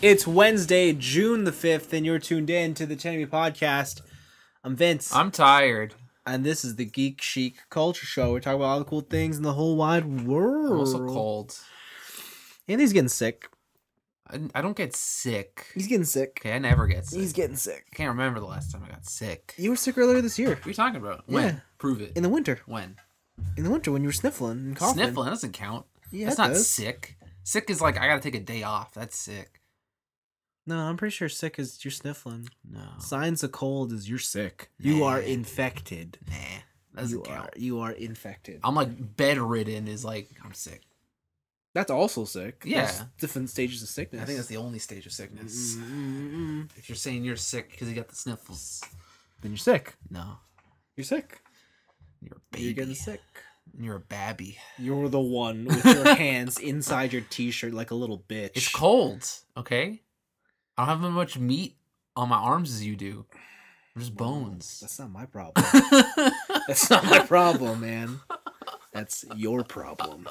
It's Wednesday, June the 5th, and you're tuned in to the Chenemy Podcast. I'm Vince, I'm tired. and this is the Geek Chic Culture Show. We're talking about all the cool things in the whole wide world. I'm also cold. Andy's getting sick. I don't get sick. He's getting sick. Okay, I never get sick. He's getting sick. I can't remember the last time I got sick. You were sick earlier this year. What are you talking about? When? Yeah. Prove it. In the winter. When? In the winter when you were sniffling and coughing. Sniffling? That doesn't count. Yeah, That's it not does. sick. Sick is like, I gotta take a day off. That's sick. No, I'm pretty sure sick is you're sniffling. No. Signs of cold is you're sick. You Nah. are infected. Nah. That doesn't count. You are infected. I'm like bedridden is like, I'm sick. That's also sick. Yeah. There's different stages of sickness. I think that's the only stage of sickness. Mm-mm-mm. If you're saying you're sick because you got the sniffles, Then you're sick. no. You're sick. You're a baby. You're getting sick. You're a babby. You're the one with your hands inside your t-shirt like a little bitch. It's cold, okay? I don't have as much meat on my arms as you do. I'm just bones. That's not my problem. That's not my problem, man. That's your problem.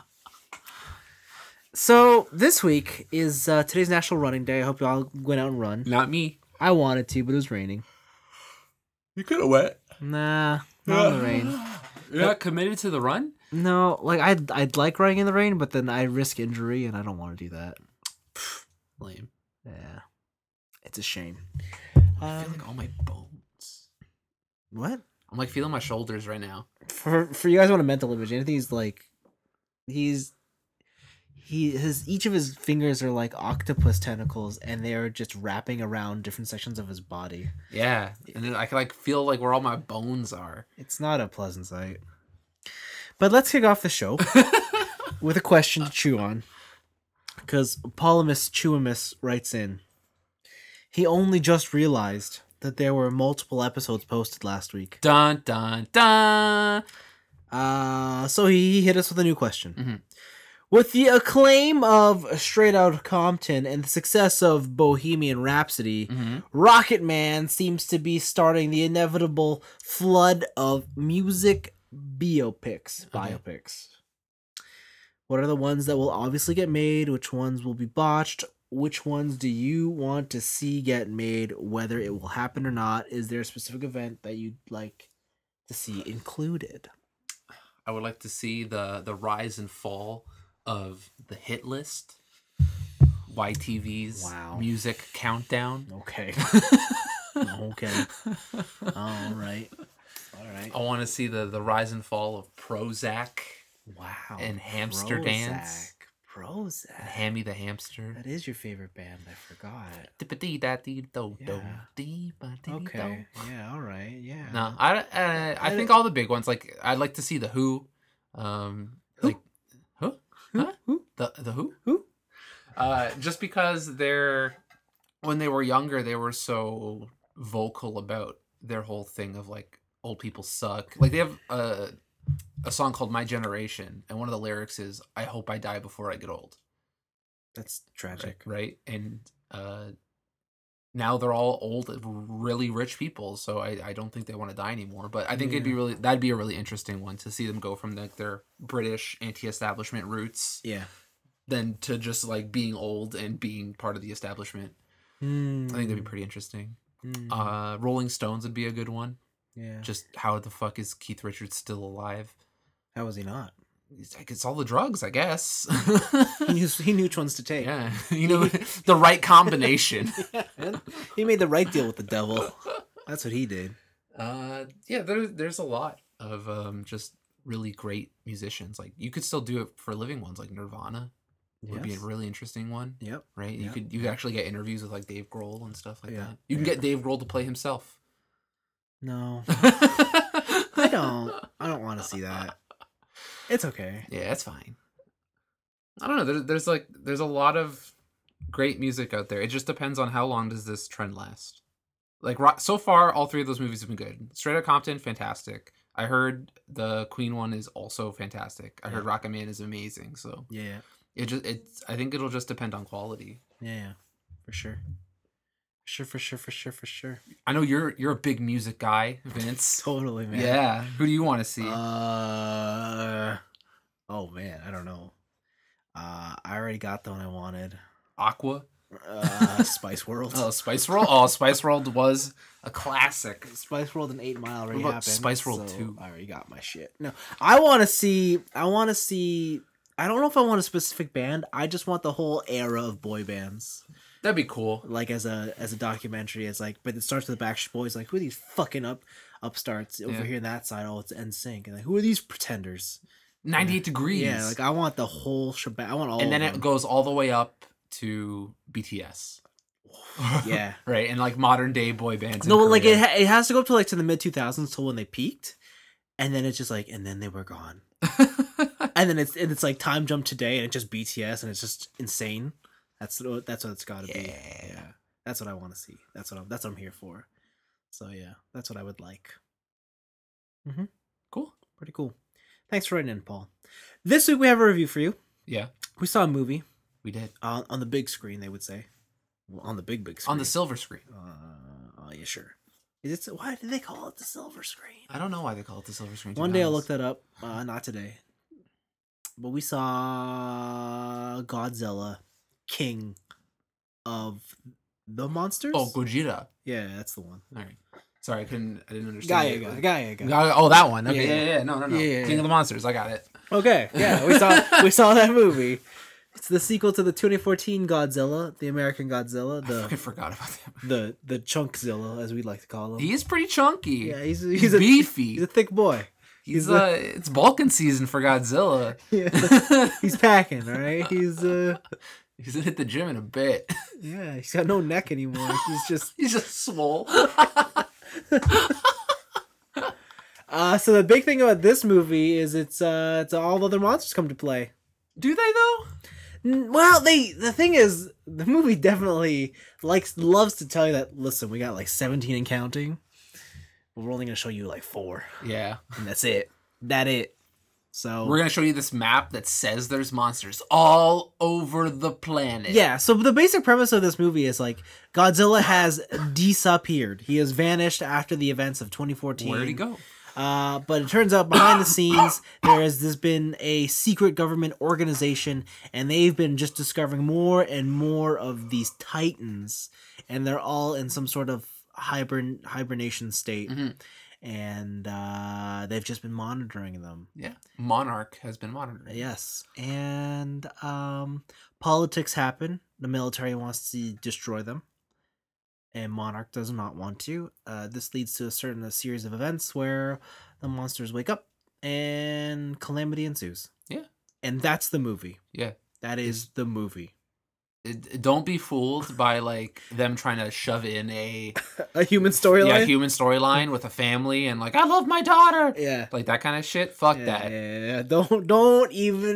So this week is today's National Running Day. I hope you all went out and run. Not me. I wanted to, but it was raining. You could have wet. Nah, not in the rain. You're not committed to the run? No, like I'd like running in the rain, but then I risk injury, and I don't want to do that. Lame. Yeah, it's a shame. I feel like all my bones. What? I'm like feeling my shoulders right now. For you guys want a mental image? Anthony's like, his each of his fingers are like octopus tentacles, and they are just wrapping around different sections of his body. Yeah, and then I can like feel like where all my bones are. It's not a pleasant sight. But let's kick off the show with a question to chew on, because Polymus Chewimus writes in. He only just realized that there were multiple episodes posted last week. Dun dun dun. So he hit us with a new question. Mm-hmm. With the acclaim of Straight Outta Compton and the success of Bohemian Rhapsody, Rocket Man seems to be starting the inevitable flood of music biopics. What are the ones that will obviously get made? Which ones will be botched? Which ones do you want to see get made, whether it will happen or not? Is there a specific event that you'd like to see included? I would like to see the rise and fall of the hit list. YTV's music countdown. Okay. Okay. All right. I want to see the rise and fall of Prozac. Wow. And Hamster Dance. Prozac. And Hammy the Hamster. That is your favorite band. I forgot. Yeah. Okay. Yeah. All right. Yeah. No, I think all the big ones. Like I'd like to see the Who. Like who? Huh? Who? The Who? Who? Just because when they were younger, they were so vocal about their whole thing of like old people suck. Like they have a song called My Generation, and one of the lyrics is I hope I die before I get old. That's tragic. Right? And now they're all old, really rich people, so I don't think they want to die anymore. But I think that'd be a really interesting one to see them go from like their British anti-establishment roots, then to just like being old and being part of the establishment. I think that'd be pretty interesting. Rolling Stones would be a good one. Yeah. Just how the fuck is Keith Richards still alive? How was he not? It's all the drugs, I guess. He knew which ones to take. Yeah, the right combination. He made the right deal with the devil. That's what he did. There's a lot of just really great musicians. Like you could still do it for living ones, like Nirvana would be a really interesting one. Yep. Right. Yep. You could actually get interviews with like Dave Grohl and stuff like that. You can get Dave Grohl to play himself. No, I don't want to see that. It's okay. Yeah, it's fine. I don't know. There's a lot of great music out there. It just depends on how long does this trend last. Like so far, all three of those movies have been good. Straight Outta Compton, fantastic. I heard the Queen one is also fantastic. I heard Rocket Man is amazing. So yeah, I think it'll just depend on quality. Yeah, for sure. For sure. I know you're a big music guy, Vince. Totally, man. Yeah. Who do you want to see? Oh man, I don't know. I already got the one I wanted. Aqua. Spice World. Oh, Spice World. Oh, Spice World was a classic. Spice World and 8 Mile already What about happened. Spice World 2? I already got my shit. No, I want to see. I don't know if I want a specific band. I just want the whole era of boy bands. That'd be cool. Like as a documentary, it's like, but it starts with the Backstreet Boys. Like, who are these fucking upstarts over here on that side? Oh, it's NSYNC. And like, who are these pretenders? 98 Degrees. Yeah, like I want the whole shebang. I want all. And then of them. it goes all the way up to BTS. Yeah. Right, and like modern day boy bands. No, in like Korea. it has to go up to like to the mid 2000s till when they peaked, and then it's just like, and then they were gone, and then it's like time jump today, and it's just BTS, and it's just insane. That's what it's got to be. Yeah, that's what I want to see. That's what I'm here for. So yeah, that's what I would like. Cool. Pretty cool. Thanks for writing in, Paul. This week we have a review for you. Yeah, We saw a movie we did. on the big screen. They would say, well, on the big screen. On the silver screen. Yeah, sure. Is it? Why did they call it the silver screen? I don't know why they call it the silver screen. One day I'll look that up. Not today. But we saw Godzilla, King of the Monsters. Oh, Gojira. Yeah, that's the one. All right. Sorry, I didn't understand. Gaia. Oh, that one. Okay. Yeah. Yeah. No. Yeah. King of the Monsters. I got it. Okay, yeah, we saw that movie. It's the sequel to the 2014 Godzilla, the American Godzilla, I forgot about that. the Chunkzilla, as we like to call him. He is pretty chunky. Yeah, he's beefy. He's a thick boy. It's Vulcan season for Godzilla. Yeah, he's packing. All right, he's gonna hit the gym in a bit. Yeah, he's got no neck anymore. He's just swole. So the big thing about this movie is it's all other monsters come to play. Do they though? Well, the thing is, the movie definitely loves to tell you that, listen, we got like 17 and counting, but we're only gonna show you like 4. Yeah, and that's it. So we're gonna show you this map that says there's monsters all over the planet. Yeah, so the basic premise of this movie is like Godzilla has disappeared. He has vanished after the events of 2014. Where'd he go? But it turns out behind the scenes, there's been a secret government organization, and they've been just discovering more and more of these titans, and they're all in some sort of hibernation state. Mm-hmm. And they've just been monitoring them. Yeah, Monarch has been monitoring. Yes, and politics happen. The military wants to destroy them, and Monarch does not want to. This leads to a series of events where the monsters wake up and calamity ensues. Yeah, and that's the movie. Yeah, that is the movie. Don't be fooled by like them trying to shove in a human storyline. Yeah, human storyline with a family and like I love my daughter. Yeah, like that kind of shit. Fuck that. Yeah. Don't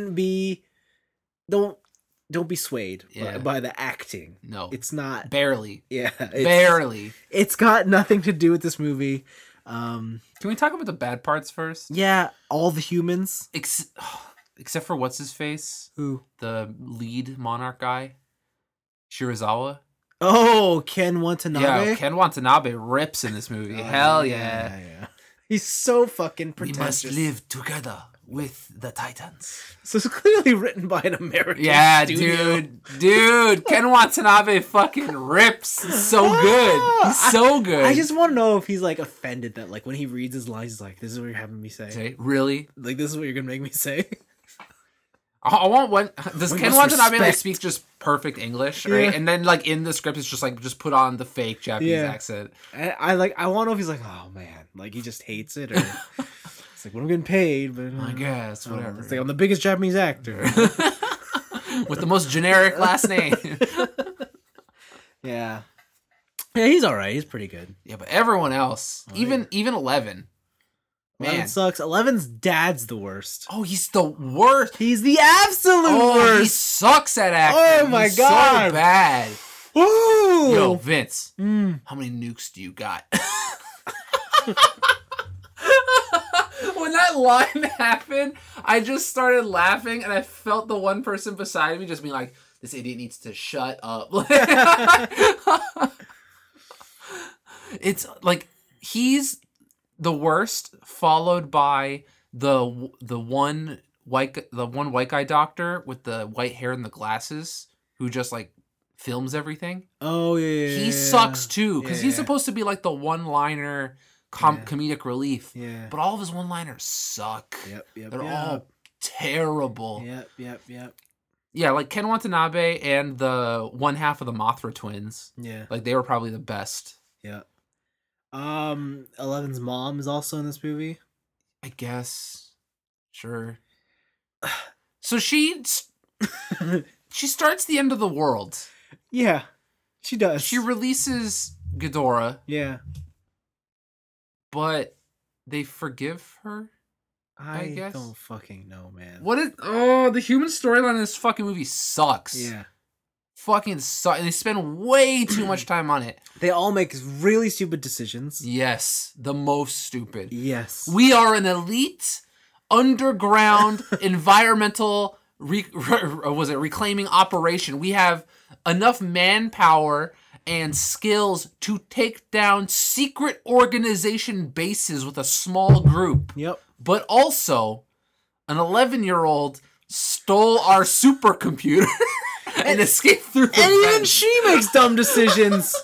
be swayed by the acting. No, it's not barely. Yeah, barely. It's got nothing to do with this movie. Can we talk about the bad parts first? Yeah, all the humans except for what's his face? Who? The lead Monarch guy. Shirazawa. Oh, Ken Watanabe. Yeah, Ken Watanabe rips in this movie. Hell yeah. He's so fucking pretentious. We must live together with the Titans. So it's clearly written by an American. Yeah, studio. dude. Ken Watanabe fucking rips. He's so good. He's so good. I just want to know if he's like offended that like when he reads his lines, he's like, "This is what you're having me say." Really? Like this is what you're gonna make me say? I want one. Does Ken Watanabe like speak just perfect English, right? And then like in the script, it's just put on the fake Japanese accent. I want to know if he's like, oh man, like he just hates it, or it's like, well, I'm getting paid, but I guess whatever. It's like I'm the biggest Japanese actor with the most generic last name. Yeah, he's all right. He's pretty good. Yeah, but everyone else, even 11. Man, sucks. 11's dad's the worst. Oh, he's the worst. He's the absolute worst. He sucks at acting. Oh my God, god, so bad. Woo! Yo, Vince, how many nukes do you got? When that line happened, I just started laughing, and I felt the one person beside me just being like, "This idiot needs to shut up." It's like he's the worst, followed by the one white guy doctor with the white hair and the glasses, who just like films everything. Oh yeah. He sucks too because he's Yeah. supposed to be like the one-liner comedic relief. Yeah. But all of his one-liners suck. Yep. They're all terrible. Yep. Yeah, like Ken Watanabe and the one half of the Mothra twins. Yeah. Like they were probably the best. Yeah. Eleven's mom is also in this movie. I guess. Sure. So she starts the end of the world. Yeah, she does. She releases Ghidorah, Yeah. but they forgive her. I guess. don't fucking know, man. The human storyline in this fucking movie sucks. Yeah. Fucking sucks. They spend way too much time on it. They all make really stupid decisions. Yes, the most stupid. Yes. We are an elite, underground, environmental, reclaiming operation. We have enough manpower and skills to take down secret organization bases with a small group. Yep. But also, an 11-year-old stole our supercomputer and escaped through the And even vent. she makes dumb decisions.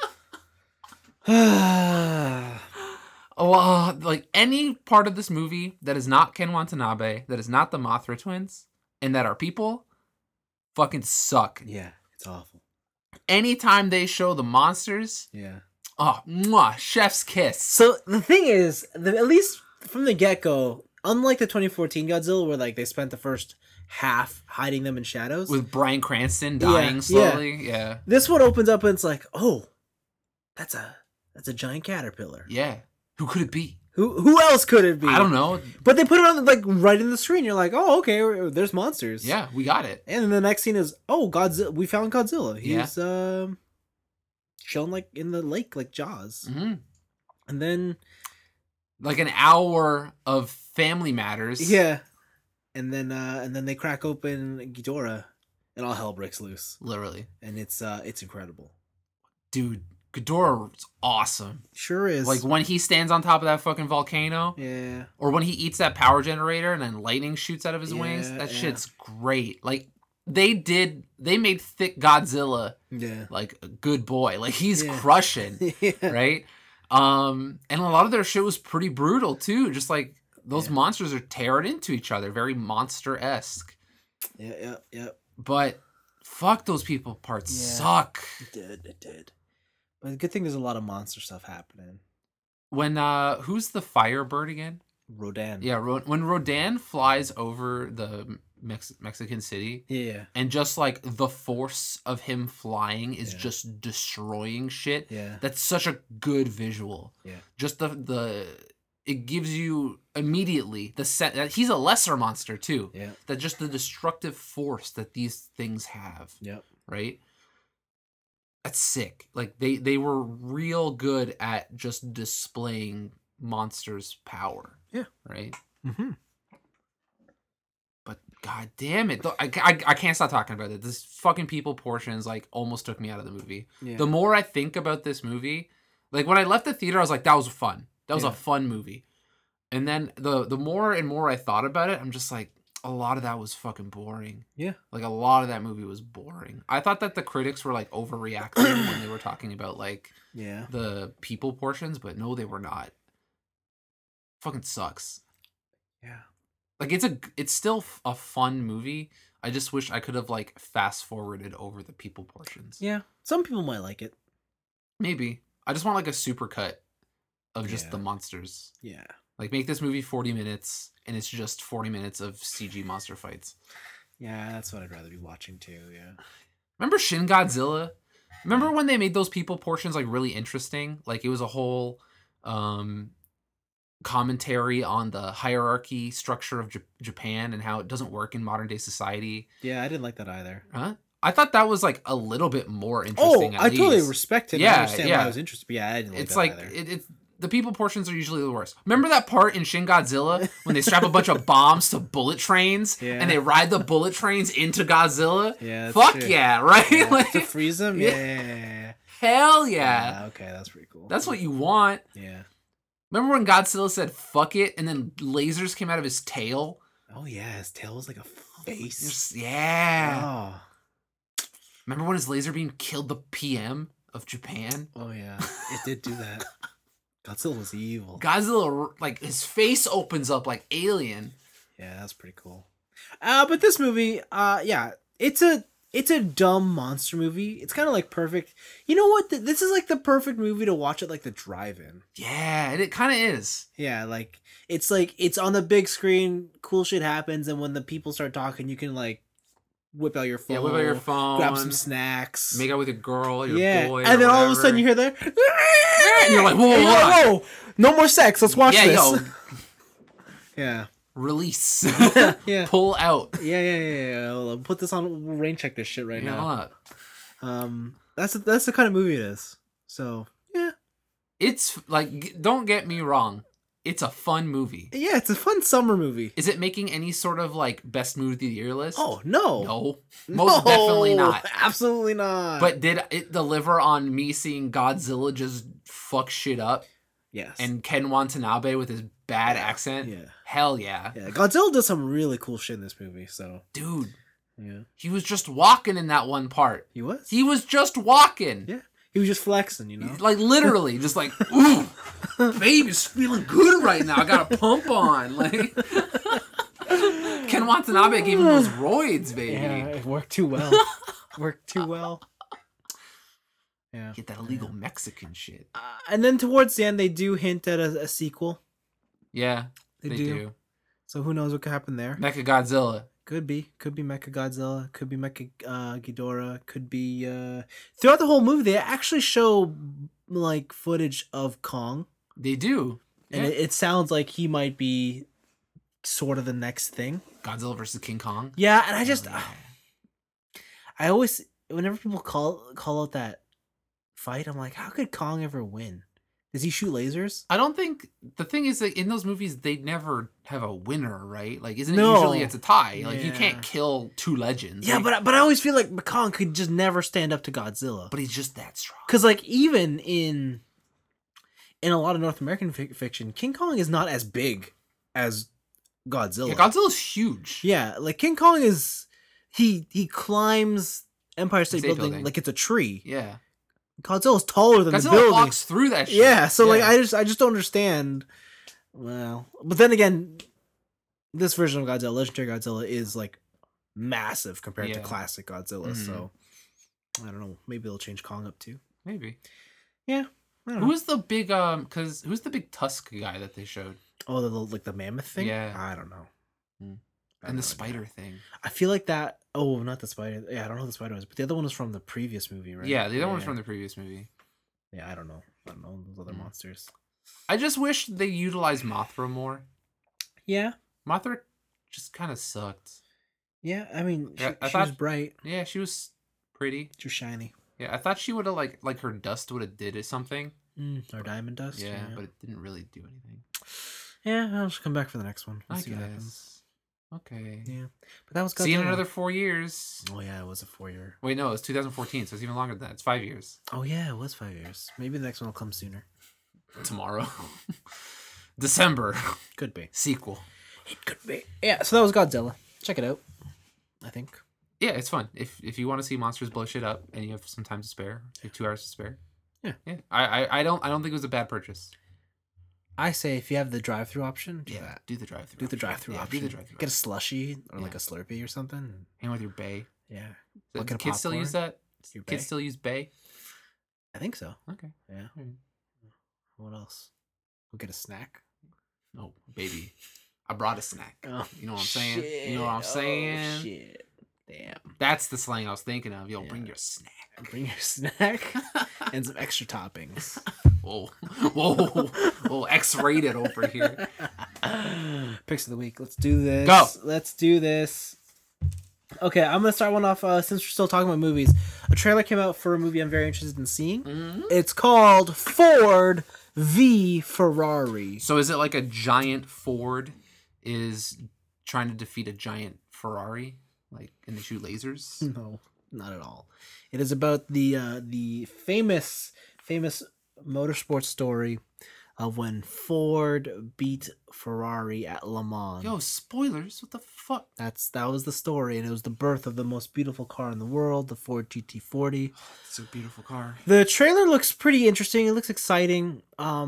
Like any part of this movie that is not Ken Watanabe, that is not the Mothra twins, and that are people, fucking suck. Yeah, it's awful. Anytime they show the monsters, Yeah. oh, mwah, chef's kiss. So the thing is, at least from the get-go, unlike the 2014 Godzilla, where like they spent the first half hiding them in shadows, With Bryan Cranston dying Yeah, slowly. Yeah. this one opens up and it's like, oh, that's a giant caterpillar. Yeah. Who could it be? Who else could it be? I don't know. But they put it on like right in the screen. You're like, oh, okay, there's monsters. Yeah, we got it. And then the next scene is, oh, Godzilla. We found Godzilla. He's Yeah. chilling like in the lake, like Jaws. Hmm. And then Like an hour of Family Matters. yeah, and then they crack open Ghidorah, and all hell breaks loose. Literally. And it's incredible. Dude, Ghidorah's awesome. Sure is. Like when he stands on top of that fucking volcano. yeah, Or when he eats that power generator and then lightning shoots out of his wings. That yeah. shit's great. Like they made thick Godzilla yeah, like a good boy. Like he's Yeah. crushing, yeah. right? And a lot of their shit was pretty brutal too. Just like those Yeah. monsters are tearing into each other, very monster-esque. Yeah. But fuck, those people parts Yeah. suck. It did. But the good thing there's a lot of monster stuff happening. When who's the Firebird again? Rodan. Yeah, when Rodan flies over the Mexican city, Yeah. and just like the force of him flying is Yeah. just destroying shit. Yeah. That's such a good visual. Yeah. Just the it gives you immediately the set that he's a lesser monster too. Yeah. That just the destructive force that these things have, Yep. right? That's sick. Like they were real good at just displaying monsters' power. Yeah. Right? Mm-hmm. But god damn it. I can't stop talking about it. This fucking people portions like almost took me out of the movie. Yeah. The more I think about this movie, like when I left the theater, I was like, that was fun. That was Yeah. a fun movie. And then the more and more I thought about it, I'm just like, a lot of that was fucking boring. Yeah. Like a lot of that movie was boring. I thought that the critics were like overreacting when they were talking about like Yeah. the people portions, but no, they were not. Fucking sucks. Yeah. Like it's still a fun movie. I just wish I could have like fast forwarded over the people portions. Yeah. Some people might like it. Maybe. I just want like a super cut of just Yeah. the monsters. Yeah. Like make this movie 40 minutes and it's just 40 minutes of CG monster fights. Yeah, that's what I'd rather be watching too. Yeah. Remember Shin Godzilla? Remember when they made those people portions like really interesting? Like it was a whole commentary on the hierarchy structure of Japan and how it doesn't work in modern day society. Yeah, I didn't like that either. Huh? I thought that was like a little bit more Oh, interesting. I totally least. respect it. Yeah, I understand yeah. why I was interested. But yeah, I didn't like It's that like either. it's the people portions are usually the worst. Remember that part in Shin Godzilla when they strap a bunch of bombs to bullet trains Yeah. and they ride the bullet trains into Godzilla? Yeah, that's Fuck true. yeah, right? Yeah, Like, to freeze them? Yeah. Yeah. hell yeah. Okay, that's pretty cool. That's what you want. Yeah. Remember when Godzilla said fuck it and then lasers came out of his tail? Oh yeah, his tail was like a face. Yeah. Oh. Remember when his laser beam killed the PM of Japan? Oh yeah, it did do that. Godzilla was evil. Godzilla, like, his face opens up like Alien. Yeah, that's pretty cool. But this movie, yeah, it's a dumb monster movie. It's kind of like perfect. You know what? This is like the perfect movie to watch at like the drive-in. Yeah, it kind of is. Yeah, like it's on the big screen. Cool shit happens, and when the people start talking, you can like whip out your phone. Yeah, whip out your phone. Grab some snacks. Make out with your girl, your boy. And then all of a sudden you hear that. And you're like, whoa, no more sex. Let's watch this. Yo. Yeah. Release. Yeah. Pull out. Yeah. I'll put this on. Rain check this shit right now. What? That's the kind of movie it is. So yeah. It's like, don't get me wrong. It's a fun movie. Yeah, it's a fun summer movie. Is it making any sort of like best movie of the year list? Oh no. No. Most definitely not. Absolutely not. But did it deliver on me seeing Godzilla just fuck shit up? Yes. And Ken Watanabe with his bad accent? Yeah. Hell yeah. Yeah. Godzilla does some really cool shit in this movie, so dude. Yeah. He was just walking in that one part. He was? He was just walking. Yeah. He was just flexing, you know? Like literally, just like, ooh, baby's feeling good right now. I got a pump on. Like Ken Watanabe gave him those roids, baby. Yeah, it worked too well. Yeah. Get that illegal Mexican shit. And then towards the end, they do hint at a sequel. Yeah, they do. So who knows what could happen there? Mechagodzilla. Could be Mechagodzilla. Could be Mecha Ghidorah. Could be throughout the whole movie they actually show like footage of Kong. They do, and it sounds like he might be sort of the next thing. Godzilla versus King Kong. Yeah, and I always whenever people call out that fight, I'm like, how could Kong ever win? Does he shoot lasers? I don't think the thing is that in those movies they never have a winner, right? Like, isn't it No. usually it's a tie? Like, you Yeah. can't kill two legends. Yeah, like, but I always feel like Kong could just never stand up to Godzilla. but he's just that strong. Because like even in a lot of North American fiction, King Kong is not as big as Godzilla. Yeah, Godzilla's huge. Yeah, like King Kong is he climbs Empire State State Building Building. like it's a tree. Yeah, Godzilla's taller than the Godzilla building. walks through that shit. Yeah, so like I just don't understand. Well, but then again, this version of Godzilla, Legendary Godzilla, is like massive compared to classic Godzilla. Mhm. So I don't know. Maybe they'll change Kong up too. maybe. Yeah. I don't know. Who's the big who's the big tusk guy that they showed? Oh, the mammoth thing? Yeah. I don't know. I have And the no spider idea. thing. I feel like that. Oh, not the spider. Yeah, I don't know who the spider was, but the other one was from the previous movie, right? Yeah, the other one's from the previous movie. Yeah, I don't know. Those other monsters. I just wish they utilized Mothra more. Yeah. Mothra just kind of sucked. Yeah, I mean, Yeah, I she was thought- bright. Yeah, she was pretty. She was shiny. Yeah, I thought she would have like her dust would have did something. Or diamond dust. Yeah, but it didn't really do anything. Yeah, I'll just come back for the next one. We'll I see what happens. guess. Okay. Yeah, but that was See you in Godzilla. another 4 years. Oh yeah, it was a 4-year. Wait, no, it's 2014, so it's even longer than that. It's 5 years. Oh yeah, it was 5 years. Maybe the next one will come sooner. Tomorrow. December. Could be. Sequel. It could be. Yeah, so that was Godzilla. Check it out. I think. Yeah, it's fun. If you want to see monsters blow shit up and you have some time to spare, like 2 hours to spare. Yeah. Yeah. I don't think it was a bad purchase. I say if you have the drive-through option, do Yeah, that. do the drive-through. Do the drive-through Yeah, option. do the drive-through. Get a slushie or like Yeah. a Slurpee or something. Hang with your bay. Yeah. Do Look at kids still use popcorn. that? Your Kids bay? still use bay? I think so. Okay. Yeah. Alright. What else? We'll get a snack. Oh, baby. I brought a snack. Oh, You know what I'm saying? You know what I'm saying? Shit. Damn. That's the slang I was thinking of. Yo, bring Yeah. your snack. Bring your snack and some extra toppings. Whoa. Whoa, X-rated over here. Picks of the week. Let's do this. Go. Let's do this. Okay, I'm gonna start one off. Since we're still talking about movies, a trailer came out for a movie I'm very interested in seeing. Mm-hmm. It's called Ford v Ferrari. So is it like a giant Ford is trying to defeat a giant Ferrari? Like, and they shoot lasers? No, not at all. It is about the famous motorsports story of when Ford beat Ferrari at Le Mans. Yo, spoilers! What the fuck? That was the story, and it was the birth of the most beautiful car in the world, the Ford GT40. It's a beautiful car. The trailer looks pretty interesting. It looks exciting.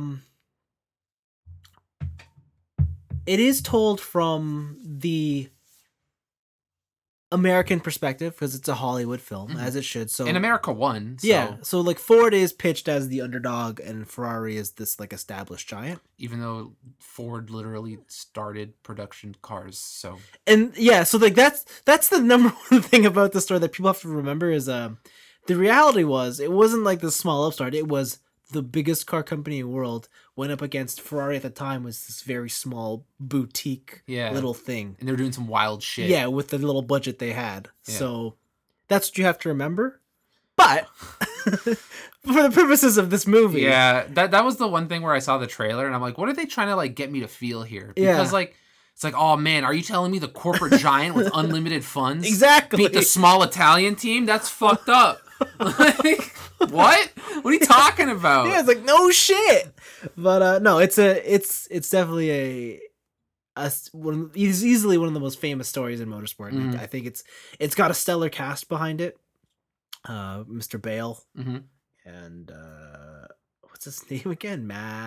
It is told from the American perspective because it's a Hollywood film, as it should. So And America won. So yeah, so like Ford is pitched as the underdog, and Ferrari is this like established giant. even though Ford literally started production cars, so And yeah, so like that's the number one thing about the story that people have to remember is the reality was it wasn't like the small upstart. It was the biggest car company in the world went up against Ferrari at the time was this very small boutique little thing. And they're doing some wild shit. Yeah, with the little budget they had. Yeah. So that's what you have to remember. But for the purposes of this movie. Yeah, that was the one thing where I saw the trailer and I'm like, what are they trying to like get me to feel here? Because like it's like, oh man, are you telling me the corporate giant with unlimited funds Exactly beat the small Italian team? That's fucked up. Like, what? What are you talking about? Yeah, it's like no shit. But no, it's definitely easily one of the most famous stories in motorsport. Mhm. I think it's got a stellar cast behind it. Mr. Bale and what's his name again?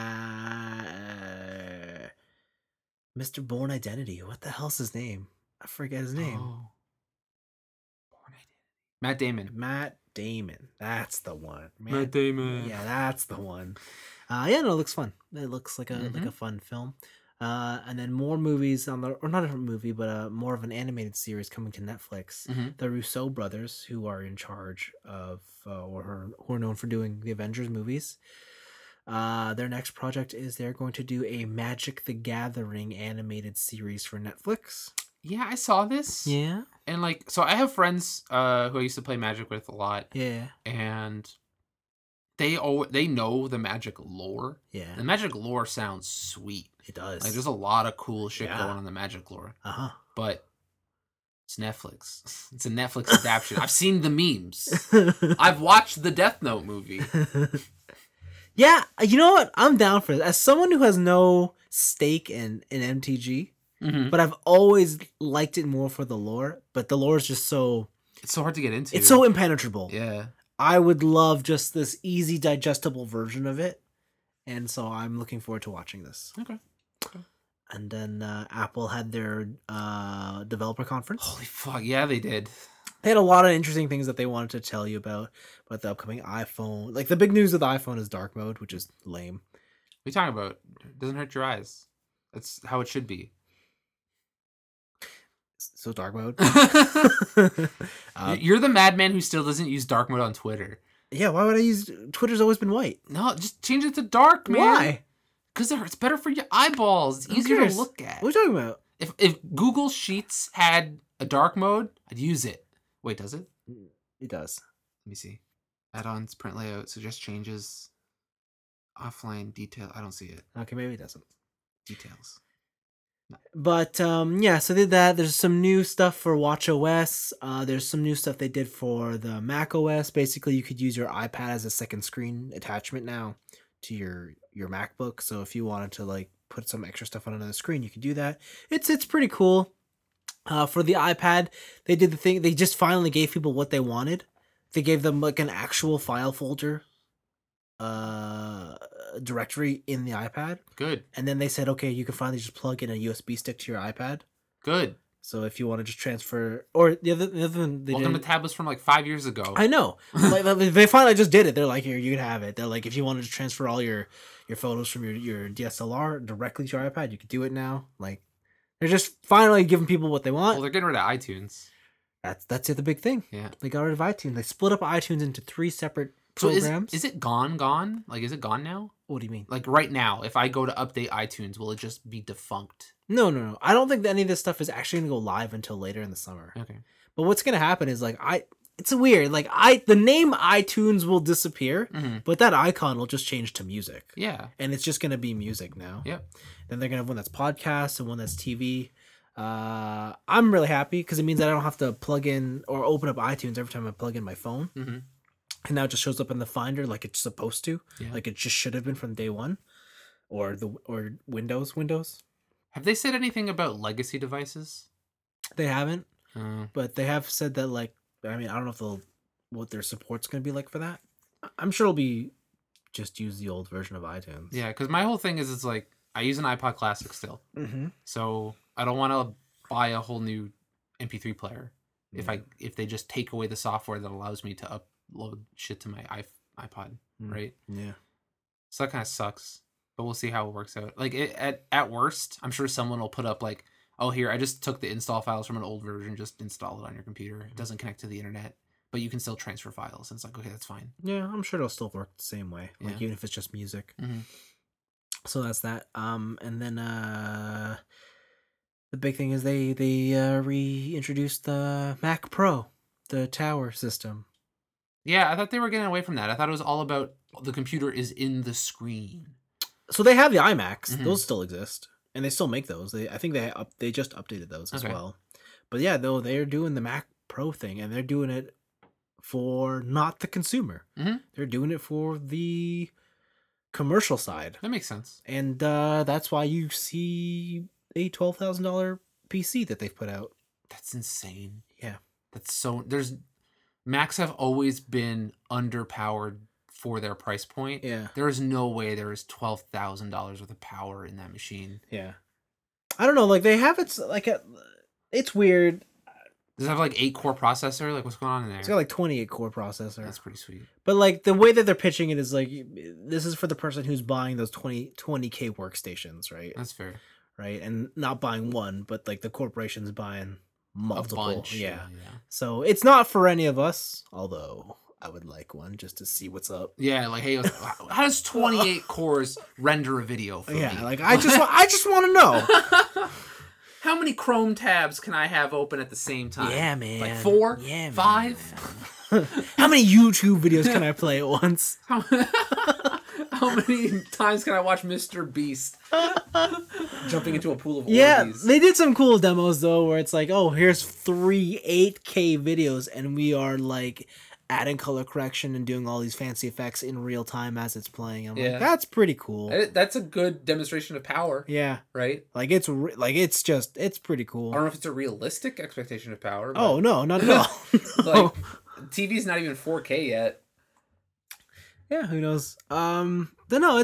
Mr. Bourne Identity. What the hell's his name? I forget his name. Oh. Matt Damon. Matt Damon. That's the one. Matt Damon. Yeah, that's the one. Yeah, no, it looks fun. It looks like a Mhm. fun film. And then more movies or not a movie, but more of an animated series coming to Netflix. Mhm. The Russo brothers, who are in charge of who are known for doing the Avengers movies. Their next project is they're going to do a Magic the Gathering animated series for Netflix. Yeah, I saw this. Yeah. And like, so I have friends who I used to play Magic with a lot. Yeah. And they know the Magic lore. Yeah. The Magic lore sounds sweet. It does. Like, there's a lot of cool shit going on in the Magic lore. Uh-huh. But it's Netflix. It's a Netflix adaptation. I've seen the memes. I've watched the Death Note movie. Yeah, you know what? I'm down for this. As someone who has no stake in MTG, but I've always liked it more for the lore. But the lore is just so... It's so hard to get into. It's so impenetrable. Yeah. I would love just this easy, digestible version of it. And so I'm looking forward to watching this. Okay. And then Apple had their developer conference. Holy fuck, yeah, they did. They had a lot of interesting things that they wanted to tell you about the upcoming iPhone. Like, the big news of the iPhone is dark mode, which is lame. What are you talking about? It doesn't hurt your eyes. That's how it should be. So dark mode. You're the madman who still doesn't use dark mode on Twitter. Yeah, why would I use... Twitter's always been white. No, just change it to dark, man. Why? Because it's better for your eyeballs. It's easier to look at. What are you talking about? If Google Sheets had a dark mode, I'd use it. Wait, does it? It does. Let me see. Add-ons, print layout, suggest changes, offline detail. I don't see it. Okay, maybe it doesn't. Details. No. But yeah, so they did that. There's some new stuff for watchOS. There's some new stuff they did for the macOS. Basically, you could use your iPad as a second screen attachment now to your MacBook. So if you wanted to like put some extra stuff on another screen, you could do that. It's pretty cool. For the iPad, they did the thing. They just finally gave people what they wanted. They gave them like an actual file folder directory in the iPad. Good. And then they said, okay, you can finally just plug in a USB stick to your iPad. Good. So if you want to just transfer, or the other one they Welcome did. to tablets from like 5 years ago. I know. Like, they finally just did it. They're like, here, you can have it. They're like, if you wanted to transfer all your photos from your DSLR directly to your iPad, you could do it now. Like, they're just finally giving people what they want. Well, they're getting rid of iTunes. That's it. The big thing. Yeah. They got rid of iTunes. They split up iTunes into 3 separate So programs. is it gone? Like, is it gone now? What do you mean? Like right now, if I go to update iTunes, will it just be defunct? No. I don't think that any of this stuff is actually going to go live until later in the summer. Okay. But what's going to happen is like it's weird. Like the name iTunes will disappear, but that icon will just change to music. Yeah. And it's just going to be music now. Yep. Then they're going to have one that's podcast and one that's TV. I'm really happy because it means that I don't have to plug in or open up iTunes every time I plug in my phone. Mm-hmm. And now it just shows up in the Finder like it's supposed to. Yeah. Like it just should have been from day one. or Windows. Have they said anything about legacy devices? They haven't, Uh, but they have said that, like, I mean, I don't know if what their support's going to be like for that. I'm sure it'll be just use the old version of iTunes. yeah, because my whole thing is it's like I use an iPod Classic still, so I don't want to buy a whole new MP3 player if they just take away the software that allows me to upload shit to my iPod, right? Yeah. So that kind of sucks, but we'll see how it works out. Like at worst, I'm sure someone will put up like, oh, here, I just took the install files from an old version, just install it on your computer. It doesn't connect to the internet, but you can still transfer files. And it's like, okay, that's fine. Yeah, I'm sure it'll still work the same way, like even if it's just music. So that's that. And then the big thing is they reintroduced the Mac Pro, the Tower system. Yeah, I thought they were getting away from that. I thought it was all about the computer is in the screen. So they have the iMacs; those still exist, and they still make those. I think they just updated those as well. But yeah, though they're doing the Mac Pro thing, and they're doing it for not the consumer. They're doing it for the commercial side. That makes sense. And that's why you see a $12,000 PC that they've put out. That's insane. Yeah. That's so... Macs have always been underpowered for their price point. Yeah. There is no way there is $12,000 worth of power in that machine. Yeah. I don't know, like they have it's weird. Does it have like 8-core processor? Like what's going on in there? It's got like 28-core processor. That's pretty sweet. But like the way that they're pitching it is like this is for the person who's buying those 20K workstations, right? That's fair. Right? And not buying one, but like the corporation's buying multiple. A bunch. Yeah. So it's not for any of us, although I would like one just to see what's up. Yeah, like hey, how does 28 cores render a video for me? Yeah, like I just want to know. How many Chrome tabs can I have open at the same time? Yeah, man. Like 4? Yeah, 5? How many YouTube videos can I play at once? How many times can I watch Mr. Beast jumping into a pool of Yeah, Orbeez? they did some cool demos though, where it's like, oh, here's 3 8K videos, and we are like adding color correction and doing all these fancy effects in real time as it's playing. I'm like, that's pretty cool. That's a good demonstration of power. Yeah, right. Like it's pretty cool. I don't know if it's a realistic expectation of power. But oh no, not at all. Like TV's not even 4K yet. Yeah, who knows? But no,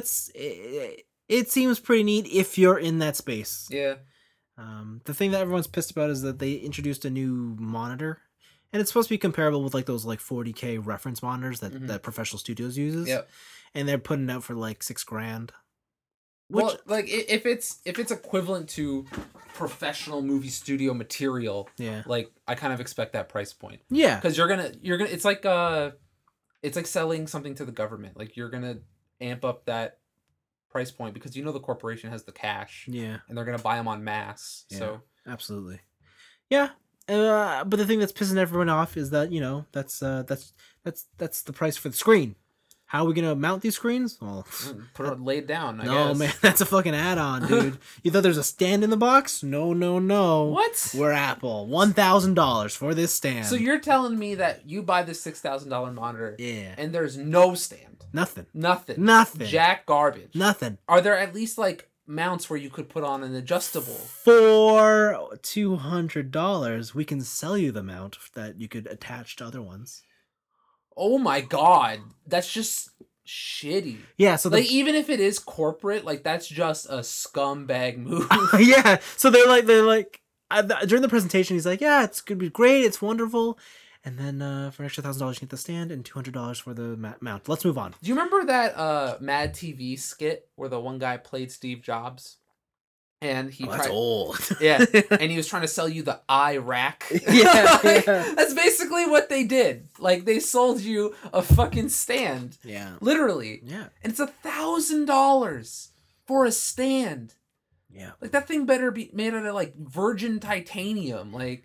it seems pretty neat if you're in that space. Yeah. The thing that everyone's pissed about is that they introduced a new monitor, and it's supposed to be comparable with like those like 40K reference monitors that Professional Studios uses. Yep. And they're putting it out for like $6,000. Well, like if it's equivalent to professional movie studio material, yeah, like I kind of expect that price point. Yeah, because you're gonna it's like selling something to the government. Like you're gonna amp up that price point because you know the corporation has the cash. Yeah, and they're gonna buy them en masse. Yeah, so absolutely. Yeah. But the thing that's pissing everyone off is that, you know, that's the price for the screen. How are we gonna mount these screens? Well, put it laid down. I no, guess. Man, that's a fucking add-on, dude. You thought there's a stand in the box? No. What? We're Apple. $1,000 for this stand. So you're telling me that you buy this $6,000 monitor? Yeah. And there's no stand. Nothing. Jack garbage. Nothing. Are there at least like mounts where you could put on an adjustable? For $200, we can sell you the mount that you could attach to other ones. Oh my god, that's just shitty. Yeah, so like even if it is corporate, like that's just a scumbag move. Yeah, so they're like during the presentation, he's like, yeah, it's gonna be great, it's wonderful, and then for an extra $1,000 you get the stand and $200 for the mount. Let's move on. Do you remember that Mad TV skit where the one guy played Steve Jobs? And he that's old. Yeah, and he was trying to sell you the iRack. Yeah, like, that's basically what they did. Like they sold you a fucking stand. Yeah, literally. Yeah, and it's $1,000 for a stand. Yeah, like that thing better be made out of like virgin titanium. Like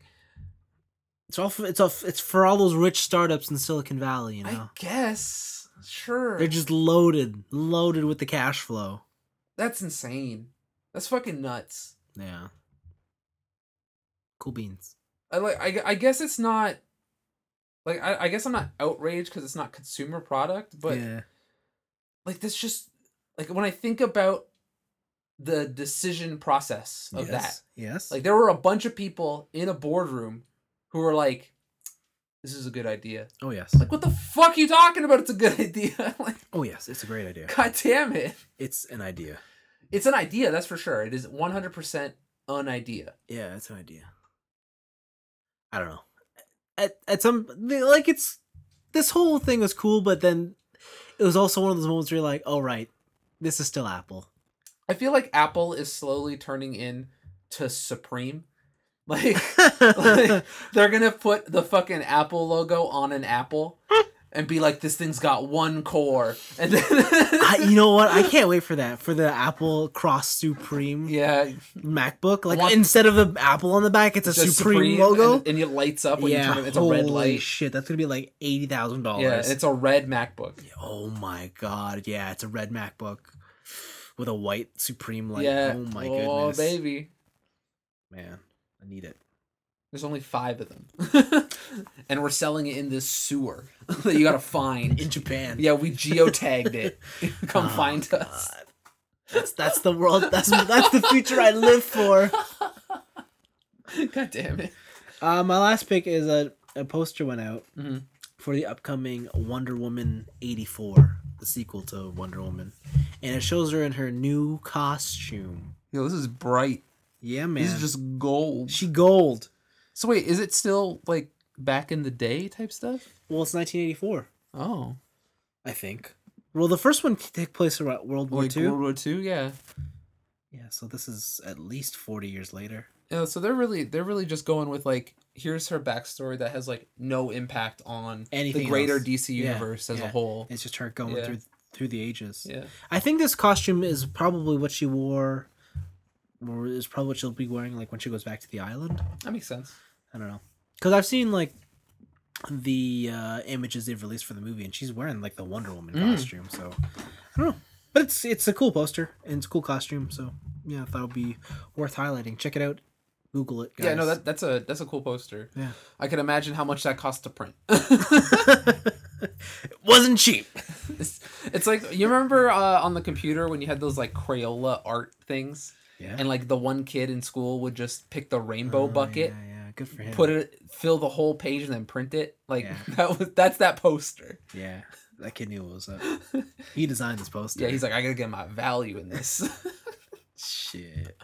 it's for all those rich startups in Silicon Valley. You know, I guess sure. They're just loaded with the cash flow. That's insane. That's fucking nuts. Yeah. Cool beans. I guess it's not like I guess I'm not outraged because it's not consumer product, but yeah. Like that's just like when I think about the decision process of that. Yes. Like there were a bunch of people in a boardroom who were like, "This is a good idea." Oh yes. Like, what the fuck are you talking about? It's a good idea. Like, Oh yes, it's a great idea. God damn it! It's an idea. It's an idea, that's for sure. It is 100% an idea. Yeah, it's an idea. I don't know. At some like it's this whole thing was cool, but then it was also one of those moments where you're like, "Oh right, this is still Apple." I feel like Apple is slowly turning into Supreme. Like they're gonna put the fucking Apple logo on an apple and be like, this thing's got one core. And then You know what? I can't wait for that. For the Apple Cross Supreme yeah, MacBook. Like instead of the Apple on the back, it's a just Supreme logo. and it lights up when you turn it. It's a holy red light. shit, that's gonna be like $80,000. Yeah, and it's a red MacBook. Oh my god, yeah, it's a red MacBook with a white Supreme light. Yeah. Oh my Oh, goodness. baby. Man, I need it. There's only 5 of them. And we're selling it in this sewer that you gotta find. In Japan. Yeah, we geotagged it. Come find us. That's the world. That's the future I live for. God damn it. My last pick is a poster went out Mhm. for the upcoming Wonder Woman 84, the sequel to Wonder Woman, and it shows her in her new costume. Yo, this is bright. Yeah, man. This is just gold. She gold. So wait, is it still like back in the day type stuff? Well, it's 1984, Oh, I think. Well, the first one took place around World War like II. World War II, yeah. Yeah, so this is at least 40 years later. Yeah, so they're really just going with like, here's her backstory that has like no impact on Anything the greater else. DC Yeah, universe as a yeah. whole. It's just her going Yeah. through the ages. Yeah. I think this costume is probably what she wore, or is probably what she'll be wearing like when she goes back to the island. That makes sense. I don't know, because I've seen like the images they've released for the movie, and she's wearing like the Wonder Woman costume. So I don't know, but it's a cool poster and it's a cool costume. So yeah, I thought it would be worth highlighting. Check it out. Google it, guys. Yeah, no, that's a cool poster. Yeah. I can imagine how much that cost to print. It wasn't cheap. It's like, you remember on the computer when you had those like Crayola art things? Yeah. And like the one kid in school would just pick the rainbow bucket, Yeah, good for him. fill the whole page and then print it. Like Yeah. that's that poster. Yeah, that kid knew what was up. He designed this poster. Yeah, he's like, I gotta get my value in this. Shit.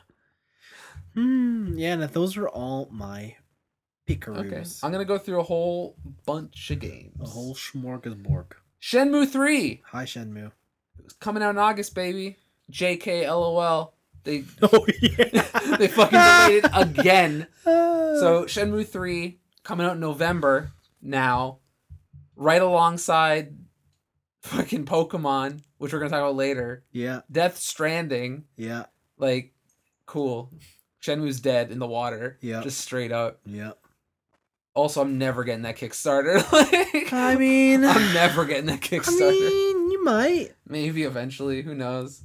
Yeah, and those are all my pickaroos. Okay, I'm gonna go through a whole bunch of games. A whole smorgasbord. Shenmue 3 Hi, Shenmue. coming out in August, baby. JK LOL. They Oh, yeah. they fucking delayed it again. So Shenmue 3 coming out in November now, right alongside fucking Pokemon, which we're gonna talk about later. Yeah, Death Stranding, yeah, like, cool. Shenmue's dead in the water. Yeah. Just straight up. yeah. Also, I'm never getting that Kickstarter. Like, I mean, I'm never getting that Kickstarter. you might. Maybe eventually. Who knows?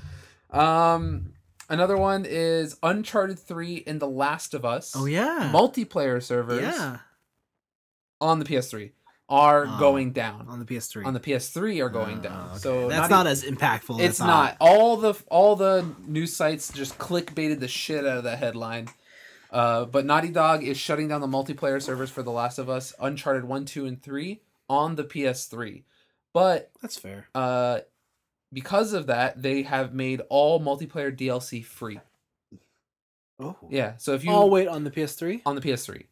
Another one is Uncharted 3 and The Last of Us. Oh, yeah. Multiplayer servers Yeah. on the PS3 are Oh, going down. On the PS3. On the PS3 are going down. Okay. So that's not as impactful. It's as I not. thought. All the news sites just clickbaited the shit out of that headline. But Naughty Dog is shutting down the multiplayer servers for The Last of Us, Uncharted 1, 2, and 3 on the PS3. But That's fair. because of that, they have made all multiplayer DLC free. Oh. Yeah, so if you Oh, wait, on the PS3? on the PS3,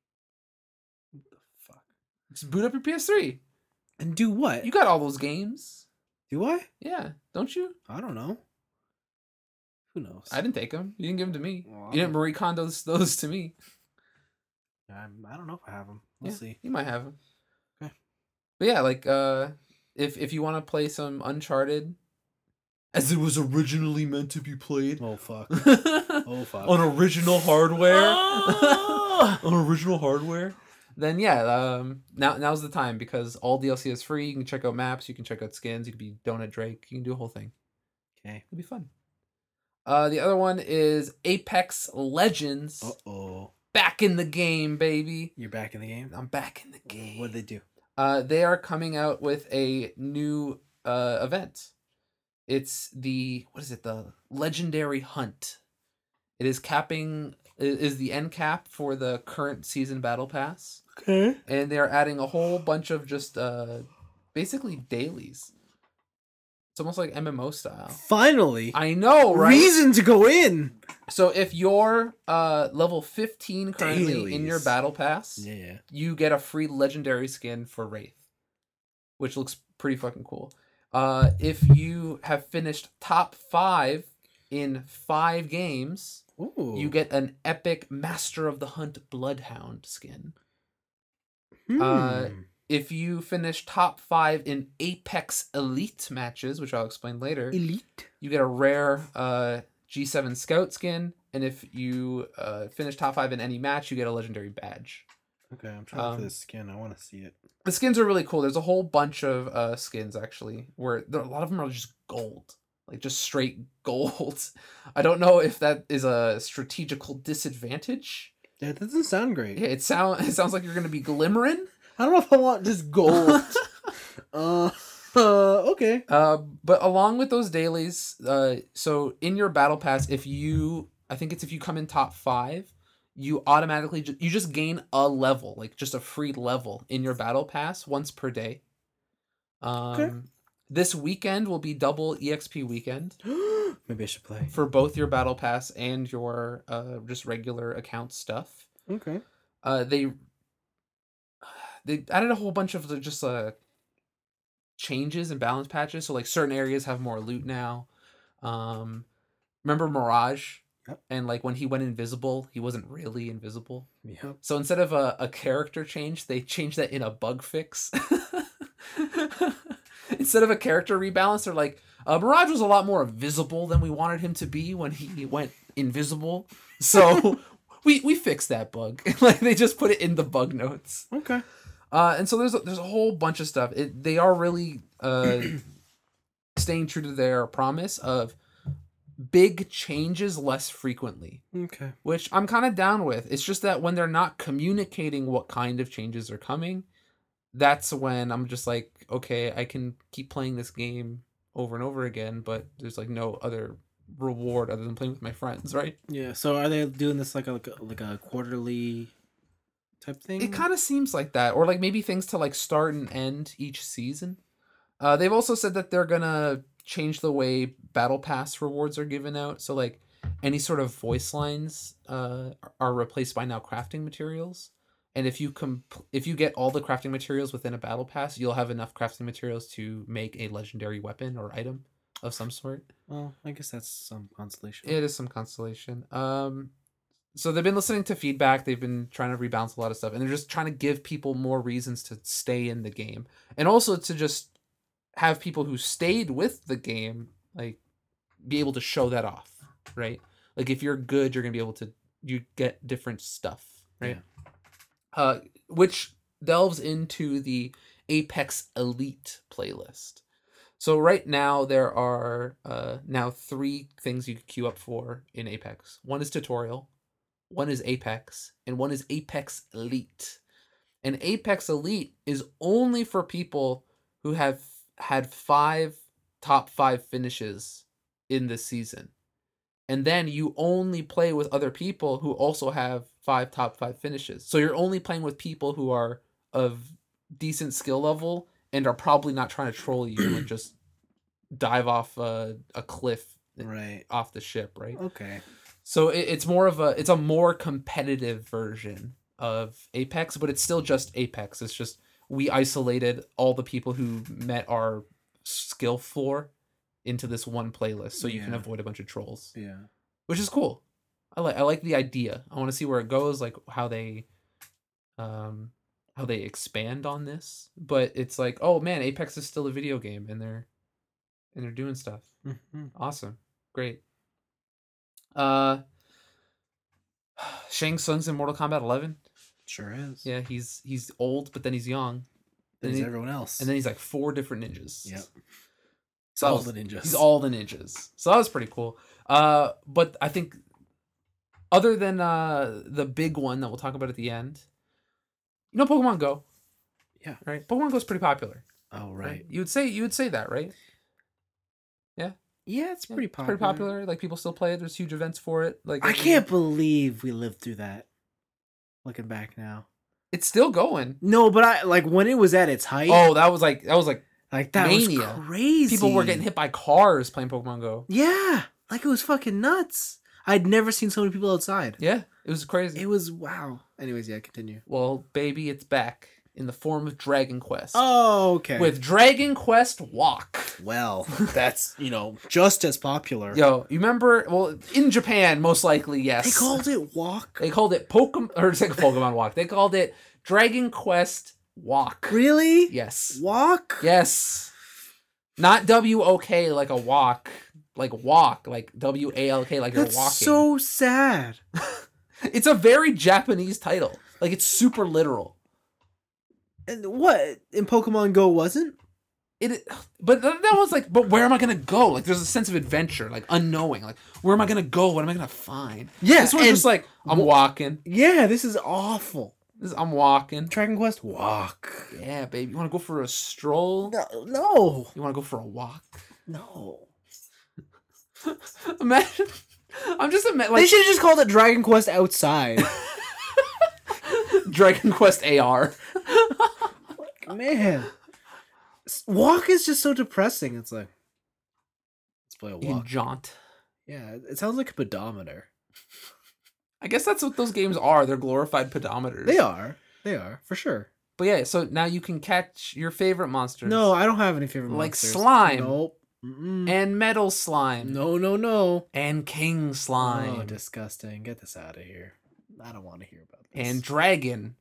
Fuck. just boot up your PS3. And do what? You got all those games. Do I? Yeah, don't you? I don't know. Who knows? I didn't take them. You didn't give them to me. Well, You didn't Marie Kondo those to me. I don't know if I have them. We'll Yeah, see. You might have them. Okay. But yeah, like if you want to play some Uncharted, as it was originally meant to be played. Oh, fuck. On Oh, fuck. original hardware. Oh! On original hardware. Then yeah, now's the time because all DLC is free. You can check out maps, you can check out skins, you can be Donut Drake, you can do a whole thing. Okay. It'll be fun. The other one is Apex Legends. Uh-oh. Back in the game, baby. You're back in the game? I'm back in the game. What did they do? They are coming out with a new event. It's the the Legendary Hunt. It is the end cap for the current season battle pass, Okay. and they're adding a whole bunch of just basically dailies. It's almost like MMO style. Finally. I know, right? Reason to go in. So if you're level 15 currently in your Dailies. battle pass, Yeah. you get a free legendary skin for Wraith, which looks pretty fucking cool. If you have finished top 5 in 5 games, Ooh. you get an epic Master of the Hunt Bloodhound skin. Hmm. If you finish top 5 in Apex Elite matches, which I'll explain later, Elite. you get a rare G7 Scout skin, and if you finish top 5 in any match, you get a legendary badge. Okay, I'm trying for this skin. I want to see it. The skins are really cool. There's a whole bunch of skins actually, where a lot of them are just gold, like just straight gold. I don't know if that is a strategical disadvantage. That doesn't sound great. Yeah, it sounds like you're gonna be glimmering. I don't know if I want just gold. Okay. But along with those dailies, so in your battle pass, if you come in top 5, you automatically you just gain a level, like just a free level in your battle pass once per day. Okay. This weekend will be double EXP weekend Maybe I should play. for both your battle pass and your just regular account stuff. Okay. They added a whole bunch of just changes and balance patches. So like certain areas have more loot now. Remember Mirage? Yep. And like when he went invisible, he wasn't really invisible. Yep. So instead of a character change, they changed that in a bug fix. Instead of a character rebalance, they're like, Mirage was a lot more visible than we wanted him to be when he went invisible. So we fixed that bug. Like they just put it in the bug notes. Okay. And so there's a whole bunch of stuff. They are really staying true to their promise of big changes less frequently. Okay. Which I'm kind of down with. It's just that when they're not communicating what kind of changes are coming, that's when I'm just like, okay, I can keep playing this game over and over again, but there's like no other reward other than playing with my friends, right? Yeah. So are they doing this like a quarterly type thing? It kind of seems like that, or like maybe things to like start and end each season. They've also said that they're gonna change the way battle pass rewards are given out. So like any sort of voice lines are replaced by now crafting materials. And if you get all the crafting materials within a battle pass, you'll have enough crafting materials to make a legendary weapon or item of some sort. Well, I guess that's some consolation. It is some consolation. So they've been listening to feedback. They've been trying to rebalance a lot of stuff, and they're just trying to give people more reasons to stay in the game, and also to just have people who stayed with the game like be able to show that off, right? Like if you're good, you're gonna be able to you get different stuff, right? Yeah. Which delves into the Apex Elite playlist. So right now there are now 3 things you can queue up for in Apex. One is tutorial, one is Apex, and one is Apex Elite. And Apex Elite is only for people who have had 5 top 5 finishes in this season. And then you only play with other people who also have 5 top 5 finishes. So you're only playing with people who are of decent skill level and are probably not trying to troll you and like just dive off a cliff right off the ship, right? Okay. So it's more of it's a more competitive version of Apex, but it's still just Apex. It's just we isolated all the people who met our skill floor into this one playlist, so you can avoid a bunch of trolls. Yeah, which is cool. I like the idea. I want to see where it goes, like how they expand on this. But it's like, oh man, Apex is still a video game, and they're doing stuff. Mm-hmm. Awesome, great. Shang Tsung's in Mortal Kombat 11. Sure is. Yeah, he's old, but then he's young. And he's everyone else. And then he's like 4 different ninjas. Yep. So all the ninjas. He's all the ninjas. So that was pretty cool. But I think other than the big one that we'll talk about at the end, you know Pokemon Go? Yeah. Right? Pokemon Go's pretty popular. Oh, right. You would say that, right? Yeah. Yeah, it's pretty It's popular. pretty popular. Like people still play it. There's huge events for it. Like I can't believe we lived through that. Looking back now. It's still going. No, but I like when it was at its height. Oh, that was like like that mania. was crazy. People were getting hit by cars playing Pokemon Go. Yeah, like it was fucking nuts. I'd never seen so many people outside. Yeah, it was crazy. It was wow. Anyways, yeah, continue. Well, baby, it's back in the form of Dragon Quest. Oh, okay. With Dragon Quest Walk. Well, that's, just as popular. Yo, you remember? Well, in Japan, most likely, yes. They called it Walk? They called it Pokemon Walk. They called it Dragon Quest Walk. Really? Yes. Walk? Yes. Not W-O-K like a walk. Like walk. Like W-A-L-K like That's you're walking. so sad. It's a very Japanese title. Like, it's super literal. And what? In Pokemon Go wasn't? But that was like, but where am I gonna go? Like, there's a sense of adventure, like unknowing. Like, where am I gonna go? What am I gonna find? Yeah, This one's just like, I'm walking. Yeah, this is awful. I'm walking. Dragon Quest Walk. Yeah, baby. You wanna go for a stroll? No. You wanna go for a walk? No. Imagine. I'm just imagining. They Like, should have just called it Dragon Quest Outside. Dragon Quest AR. Man. Walk is just so depressing. It's like, let's play a You can walk. jaunt. Yeah, it sounds like a pedometer. I guess that's what those games are. They're glorified pedometers. They are, for sure. But yeah, so now you can catch your favorite monsters. No, I don't have any favorite Like monsters. slime. Nope. Mm-mm. And metal slime. No. And king slime. Oh, disgusting. Get this out of here. I don't want to hear about this. And dragon.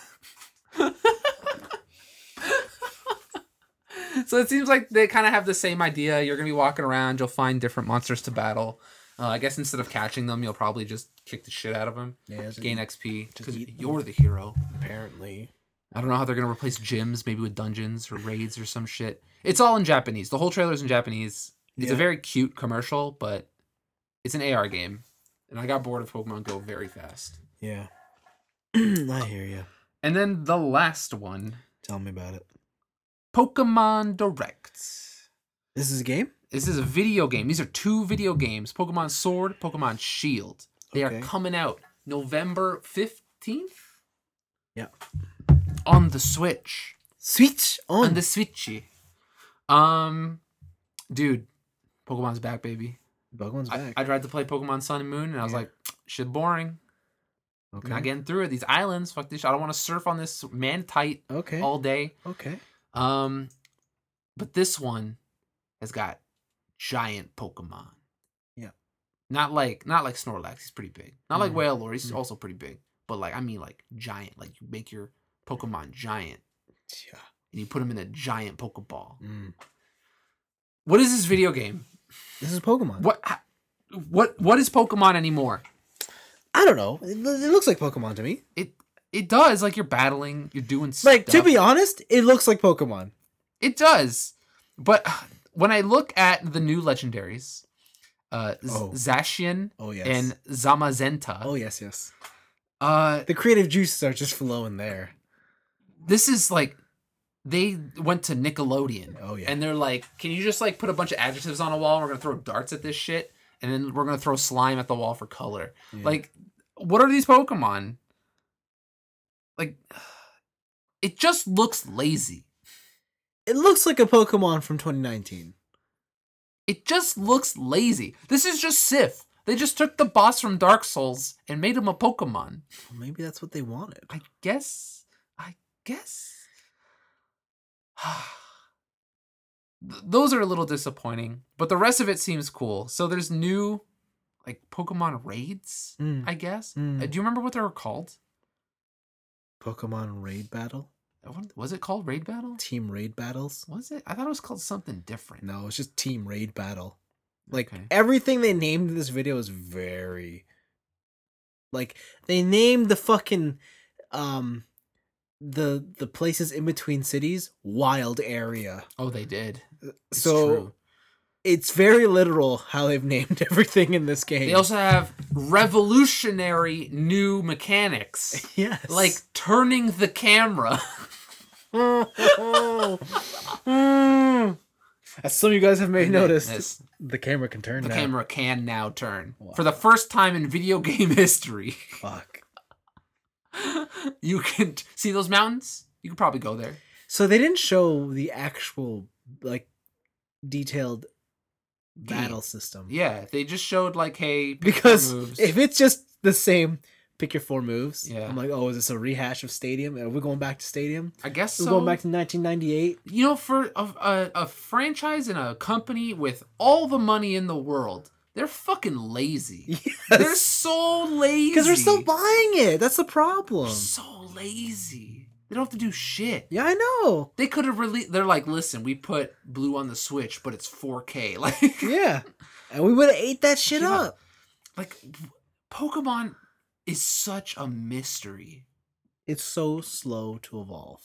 So it seems like they kind of have the same idea. You're going to be walking around. You'll find different monsters to battle. I guess instead of catching them, you'll probably just kick the shit out of them. Yeah, gain XP. Because eat you're the hero. apparently. I don't know how they're going to replace gyms, maybe with dungeons or raids or some shit. It's all in Japanese. The whole trailer's in Japanese. It's a very cute commercial, but it's an AR game. And I got bored of Pokemon Go very fast. Yeah. I hear you. And then the last one, Tell me about it. Pokemon Direct. This is a game? This is a video game. These are 2 video games. Pokemon Sword, Pokemon Shield. They are coming out November 15th? Yeah. On the Switch. Switch on. On the Switchy. Dude, Pokemon's back, baby. Pokemon's back. I tried to play Pokemon Sun and Moon, and I was like, shit boring. Okay. Not getting through it. These islands, fuck this shit. I don't want to surf on this man-tight all day. Okay. But this one has got giant Pokemon. Yeah. Not like Snorlax, he's pretty big. Not like Wailord, he's also pretty big. But like, I mean like giant. Like you make your Pokemon giant. Yeah. And you put them in a giant Pokeball. Mm. What is this video game? This is Pokemon. What is Pokemon anymore? I don't know. It looks like Pokemon to me. It does. Like you're battling, you're doing stuff. Like, to be honest, it looks like Pokemon. It does. But when I look at the new legendaries, Zacian and Zamazenta. Oh, yes. The creative juices are just flowing there. This is like, they went to Nickelodeon. Oh, yeah. And they're like, can you just like put a bunch of adjectives on a wall and we're going to throw darts at this shit? And then we're going to throw slime at the wall for color. Yeah. Like, what are these Pokemon? Like, it just looks lazy. It looks like a Pokemon from 2019. It just looks lazy. This is just Sif. They just took the boss from Dark Souls and made him a Pokemon. Well, maybe that's what they wanted. I guess. Those are a little disappointing, but the rest of it seems cool. So there's new, like, Pokemon raids, I guess. Do you remember what they were called? Pokemon Raid Battle? Was it called Raid Battle? Team Raid Battles? Was it? I thought it was called something different. No, it's just Team Raid Battle. Like, everything they named in this video is very... Like, they named the fucking... the places in between cities Wild Area. Oh, they did. It's true. It's very literal how they've named everything in this game. They also have revolutionary new mechanics. Yes. Like turning the camera. As some of you guys have may noticed, Yes. the camera can turn The now. camera can now turn. Wow. For the first time in video game history. Fuck. You can see those mountains? You could probably go there. So they didn't show the actual, like, detailed battle system. Yeah, they just showed like, hey, pick Because four moves. if it's just the same, pick your 4 moves. Yeah. I'm like, oh, is this a rehash of Stadium? Are we going back to Stadium? I guess We're so. going back to 1998. You know, for a franchise and a company with all the money in the world, they're fucking lazy. They're so lazy. Because we're still buying it. That's the problem. They're so lazy. They don't have to do shit. Yeah, I know. They could have released. They're like, listen, we put Blue on the Switch, but it's 4K. Like, Yeah. And we would have ate that shit Yeah. up. like Pokemon is such a mystery. It's so slow to evolve.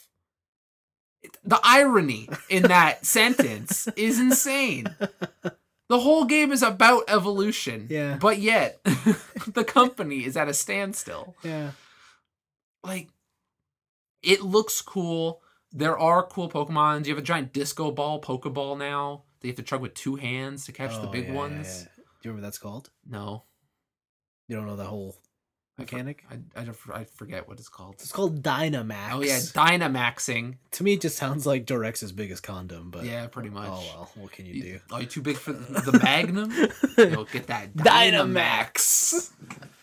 The irony in that sentence is insane. The whole game is about evolution. Yeah. But yet, the company is at a standstill. Yeah. Like, it looks cool. There are cool Pokemon. You have a giant disco ball Pokeball now that you have to chug with 2 hands to catch the big ones. Yeah. Do you remember what that's called? No. You don't know the whole mechanic? I forget what it's called. It's called Dynamax. Oh, yeah, Dynamaxing. To me, it just sounds like Durex's biggest condom, but Yeah, pretty much. oh well, what can you do? Are you too big for the Magnum? Yo, get that Dynamax.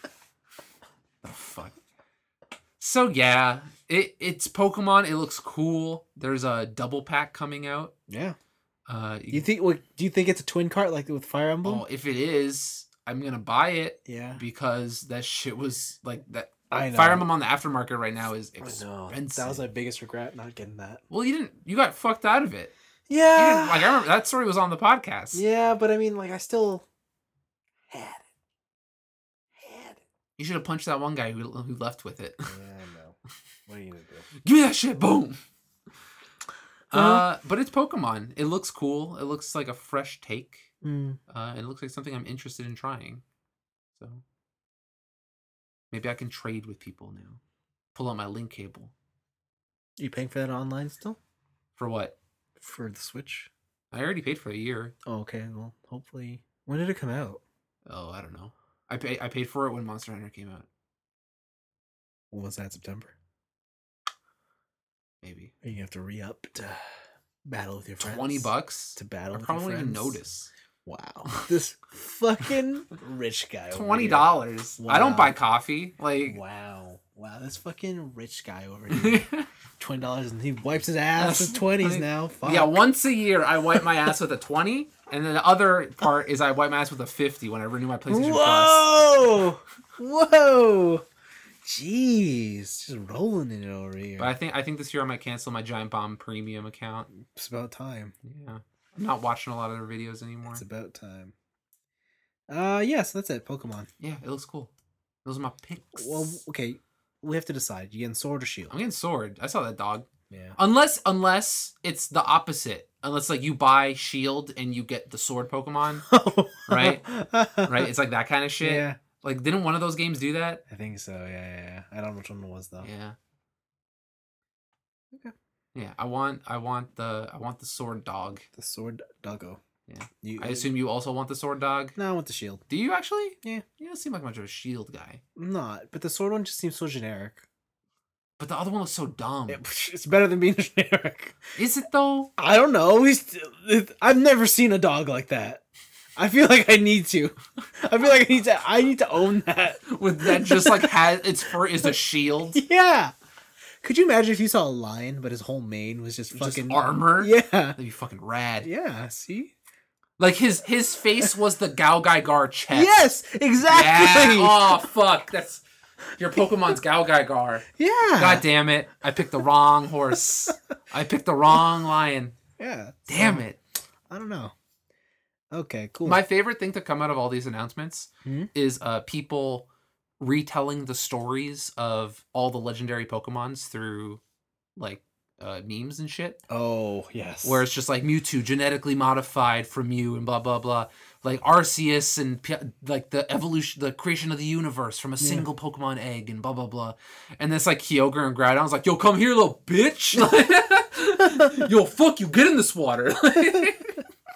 The fuck. So yeah, it's Pokemon. It looks cool. There's a double pack coming out. Yeah. You You think? Do you think it's a twin cart like with Fire Emblem? Oh, if it is, I'm gonna buy it Yeah. because that shit was like that. I know. Fire Emblem on the aftermarket right now is I know. expensive. That was my biggest regret, not getting that. Well, you got fucked out of it. You Yeah. didn't- like I remember that story was on the podcast. Yeah, but I mean, like, I still had it. You should have punched that one guy who left with it. Yeah, I know. What are you gonna do? Give me that shit, boom. Uh-huh. But it's Pokemon. It looks cool. It looks like a fresh take. Mm. It looks like something I'm interested in trying. So maybe I can trade with people now. Pull out my link cable. You paying for that online still? For what? For the Switch? I already paid for a year. Oh, okay. Well, hopefully. When did it come out? Oh, I don't know. I paid for it when Monster Hunter came out. When was that? September? Maybe. Are you gonna have to re-up to battle with your friends? $20 to battle. I with probably your won't even friends? notice. Wow, this fucking rich guy. over $20. here. I don't Wow. buy coffee. Like, Wow, this fucking rich guy over here. $20, and he wipes his ass with 20s now. Fuck. yeah, once a year I wipe my ass with a 20, and then the other part is I wipe my ass with a 50 when I renew my PlayStation Plus. Whoa! Jeez, just rolling in it over here. But I think this year I might cancel my Giant Bomb Premium account. It's about time. Yeah, I'm not watching a lot of their videos anymore. It's about time. Yeah, so that's it. Pokemon. Yeah, it looks cool. Those are my picks. Well, okay, we have to decide. You getting Sword or Shield? I'm getting Sword. I saw that dog. Yeah. Unless it's the opposite. Unless like you buy Shield and you get the Sword Pokemon, right? Right? It's like that kind of shit. Yeah, Like, didn't one of those games do that? I think so. Yeah. I don't know which one it was though. Yeah. Okay. Yeah, I want the Sword Dog. The Sword Doggo. Yeah. I assume you also want the Sword Dog. No, I want the Shield. Do you actually? Yeah. You don't seem like much of a Shield guy. I'm not, but the Sword one just seems so generic. But the other one looks so dumb. It's better than being generic. Is it though? I don't know. I've never seen a dog like that. I feel like I need to. I feel like I need to own that. With that just like has its fur is a shield. Yeah. Could you imagine if you saw a lion, but his whole mane was just fucking armor? Yeah. That'd be fucking rad. Yeah. See. Like his face was the Gao-Gai-Gar chest. Yes. Exactly. Yeah. Oh fuck. That's your Pokemon's Gao-Gai-Gar. Yeah. God damn it. I picked the wrong horse. I picked the wrong lion. Yeah. Damn it. I don't know. Okay. Cool. My favorite thing to come out of all these announcements Hmm? is people retelling the stories of all the legendary Pokemons through like memes and shit. Oh yes. Where it's just like Mewtwo genetically modified from Mew and blah blah blah, like Arceus and like the evolution, the creation of the universe from a single Pokemon egg and blah blah blah, and this like Kyogre and Groudon's like, yo, come here, little bitch, yo, fuck you, get in this water.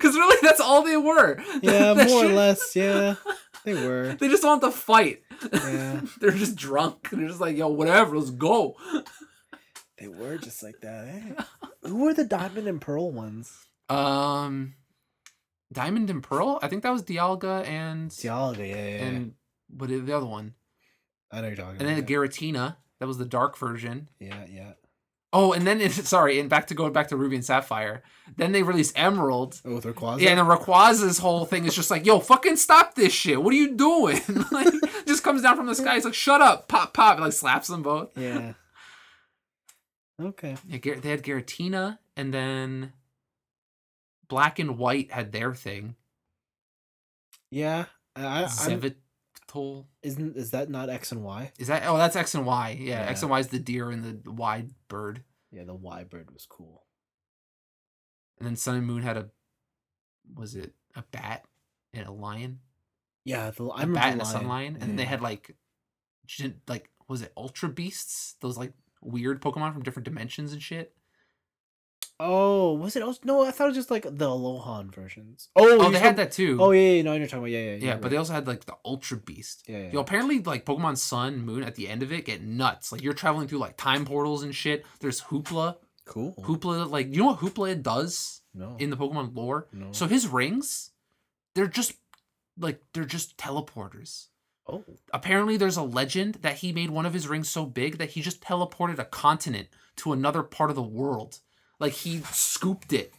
Because really, that's all they were. Yeah, That more or shit- less. Yeah, they were. They just want to fight. Yeah. They're just drunk. They're just like, yo, whatever, let's go. They were just like that. Eh? Who were the Diamond and Pearl ones? Diamond and Pearl? I think that was Dialga and Dialga, yeah. and what is the other one? I know you're talking And then about. Giratina. That was the dark version. Yeah, yeah. Oh, and then and going back to Ruby and Sapphire. Then they released Emerald. Oh, with Rayquaza? Yeah, and then Rayquaza's whole thing is just like, yo, fucking stop this shit. What are you doing? Like, just comes down from the sky. He's like, shut up, pop, pop. And, like, slaps them both. Yeah. Okay. Yeah, they had Giratina, and then Black and White had their thing. Yeah. Zevitol. Is that not X and Y? Is that? Oh, that's X and Y. Yeah, Yeah. X and Y is the deer and the wide bird. Yeah, the Y bird was cool. And then Sun and Moon had was it a bat and a lion? Yeah, A bat and a sun lion. And then they had like, was it Ultra Beasts? Those like weird Pokemon from different dimensions and shit. Oh, was it? No, I thought it was just like the Alolan versions. Oh, They had that too. Oh yeah, no, you're talking about Yeah, but they also had like the Ultra Beast. Yeah. Yo, apparently like Pokemon Sun and Moon at the end of it get nuts. Like you're traveling through like time portals and shit. There's Hoopla. Cool. Hoopla, like you know what Hoopla does No. in the Pokemon lore? No. So his rings, they're just teleporters. Oh. Apparently there's a legend that he made one of his rings so big that he just teleported a continent to another part of the world. Like he scooped it.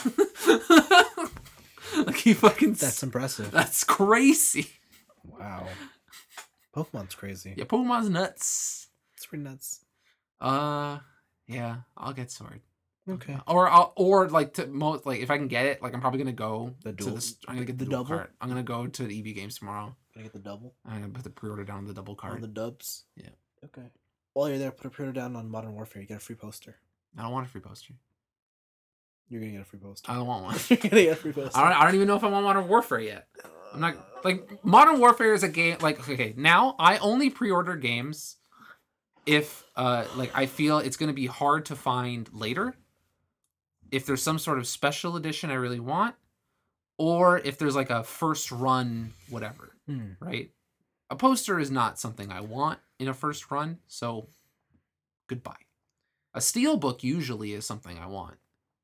Like he fucking. That's impressive. That's crazy. Wow. Pokemon's crazy. Yeah, Pokemon's nuts. It's pretty nuts. Yeah, I'll get Sword. Okay. Or like if I can get it, like I'm probably gonna go The to dual- this. I'm gonna get the the double double? cart. I'm gonna go to the EV Games tomorrow. Gonna get the double I'm gonna put the pre-order down on the double cart. on the dubs. Yeah. Okay. While you're there, put a pre-order down on Modern Warfare. You get a free poster. I don't want a free poster. You're gonna get a free poster. I don't want one. You're gonna get a free poster. I don't even know if I want Modern Warfare yet. I'm not like Modern Warfare is a game like okay, now I only pre-order games if like I feel it's going to be hard to find later. If there's some sort of special edition I really want, or if there's like a first run whatever, right? A poster is not something I want in a first run, so goodbye. A steelbook usually is something I want.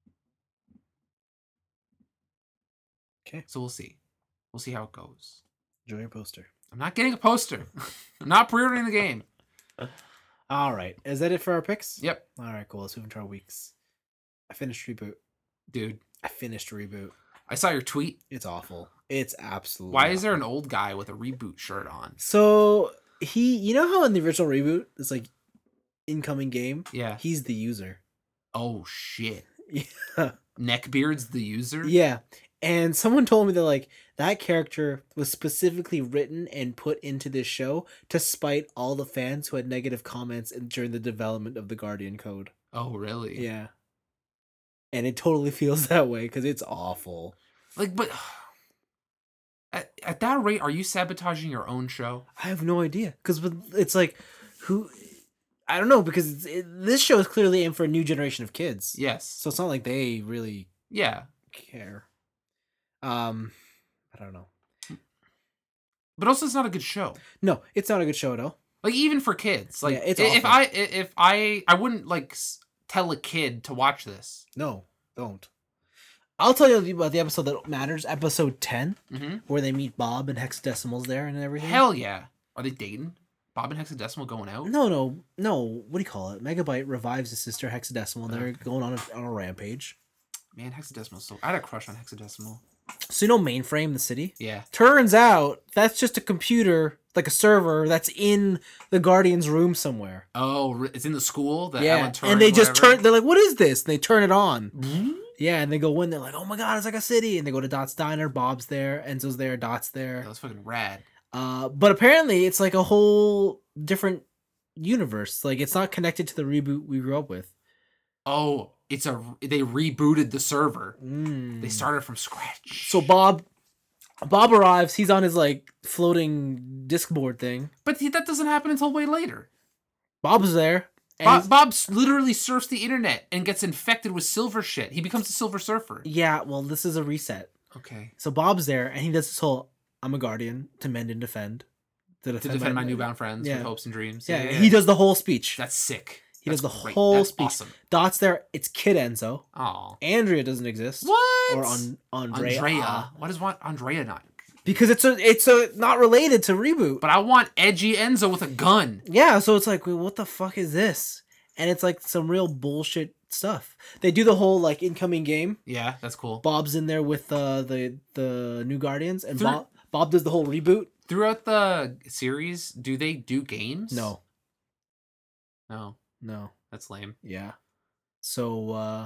Okay. So we'll see. We'll see how it goes. Enjoy your poster. I'm not getting a poster. I'm not pre-ordering the game. All right. Is that it for our picks? Yep. All right, cool. Let's move into our weeks. I finished Reboot. Dude, I finished Reboot. I saw your tweet. It's awful. It's absolutely Why is there awful. an old guy with a reboot shirt on? So you know how in the original Reboot, it's like incoming game? Yeah. He's the user. Oh, shit. Yeah. Neckbeard's the user? Yeah. And someone told me that like that character was specifically written and put into this show to spite all the fans who had negative comments during the development of the Guardian Code. Oh, really? Yeah. And it totally feels that way because it's awful. Like, but at that rate, are you sabotaging your own show? I have no idea because it's like who I don't know because this show is clearly aimed for a new generation of kids. Yes. So it's not like they really Yeah. care. I don't know. But also, it's not a good show. No, it's not a good show at all. Like, even for kids. Like, Yeah, it's if awful. I wouldn't, like, tell a kid to watch this. No, don't. I'll tell you about the episode that matters, episode 10, Mm-hmm. where they meet Bob and Hexadecimal's there and everything. Hell yeah. Are they dating? Bob and Hexadecimal going out? No. What do you call it? Megabyte revives his sister Hexadecimal, and they're going on a rampage. Man, Hexadecimal's so... I had a crush on Hexadecimal. So you know Mainframe, the city? Yeah. Turns out that's just a computer, like a server, that's in the Guardian's room somewhere. Oh, it's in the school? The Yeah, Alan Turing, and they just whatever? they're like, what is this? And they turn it on. Mm-hmm. Yeah, and they go in, they're like, oh my god, it's like a city. And they go to Dot's Diner, Bob's there, Enzo's there, Dot's there. That was fucking rad. But apparently it's like a whole different universe. Like it's not connected to the reboot we grew up with. Oh, they rebooted the server. Mm. They started from scratch. So Bob arrives, he's on his like floating disc board thing. But that doesn't happen until way later. Bob's there. And Bob literally surfs the internet and gets infected with silver shit. He becomes a silver surfer. yeah, well, this is a reset. Okay. So Bob's there, and he does this whole "I'm a guardian to mend and defend, To defend my newbound friends with hopes and dreams. Yeah, he does the whole speech. That's sick. He That's does the great. whole That's speech. Awesome. Dot's there. It's Kid Enzo. Oh, Andrea doesn't exist. what? Or Andrea. What does Andrea not? Because it's a not related to Reboot. But I want edgy Enzo with a gun. Yeah, so it's like, wait, what the fuck is this? And it's like some real bullshit stuff. They do the whole like incoming game. Yeah, that's cool. Bob's in there with the new Guardians, and Bob does the whole reboot. Throughout the series, do they do games? No. No. That's lame. Yeah. So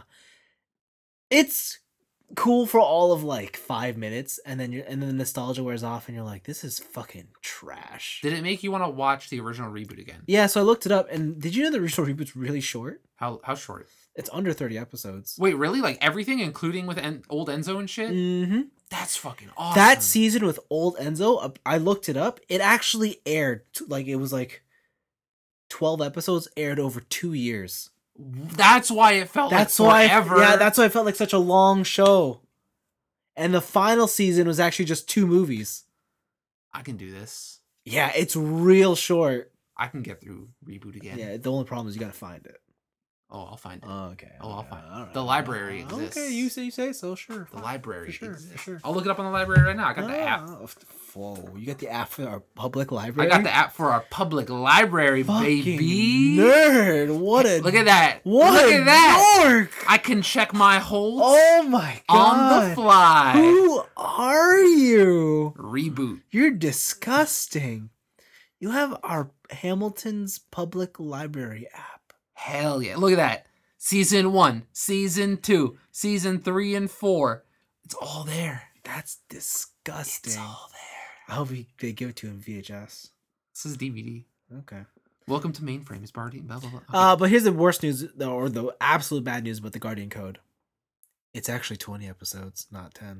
it's cool for all of like 5 minutes, and then the nostalgia wears off, and you're like, this is fucking trash. Did it make you want to watch the original Reboot again? Yeah, so I looked it up, and did you know the original Reboot's really short? How short? It's under 30 episodes. Wait, really? Like everything, including with old Enzo and shit? Mm-hmm. That's fucking awesome. That season with old Enzo, I looked it up. It actually aired, like, it was like 12 episodes aired over 2 years. That's why it felt like forever. That's why it felt like such a long show. And the final season was actually just 2 movies. I can do this. Yeah, it's real short. I can get through Reboot again. Yeah, the only problem is you gotta find it. Oh, I'll find it. Okay. I'll find it. Right. The library exists. Okay, you say so, sure. The library exists. Sure. I'll look it up on the library right now. I got the app. Whoa, you got the app for our public library? I got the app for our public library, fucking baby. Nerd. What a... Look at that. What Look at that. dork. I can check my holds Oh my god. on the fly. Who are you? Reboot. You're disgusting. You have our Hamilton's public library app. Hell yeah. Look at that. Season 1, Season 2, Season 3 and 4. It's all there. That's disgusting. It's all there. I hope they give it to him VHS. This is DVD. Okay. Welcome to Mainframe. It's Barty. Blah, blah, blah. Okay. But here's the worst news, or the absolute bad news about the Guardian Code. It's actually 20 episodes, not 10.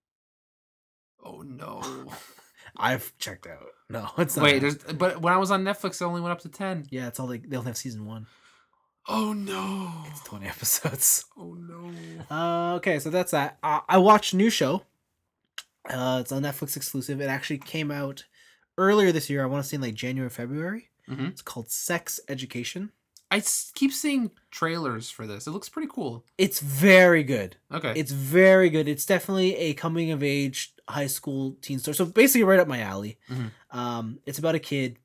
Oh, no. I've checked out. No, it's not. Wait, but when I was on Netflix, it only went up to 10. Yeah, it's all they only have season 1. Oh, no. It's 20 episodes. Oh, no. Okay, so that's that. I watched a new show. It's a Netflix exclusive. It actually came out earlier this year. I want to say in like January, February. Mm-hmm. It's called Sex Education. I keep seeing trailers for this. It looks pretty cool. It's very good. Okay. It's very good. It's definitely a coming of age high school teen story. So basically right up my alley. Mm-hmm. It's about a kid,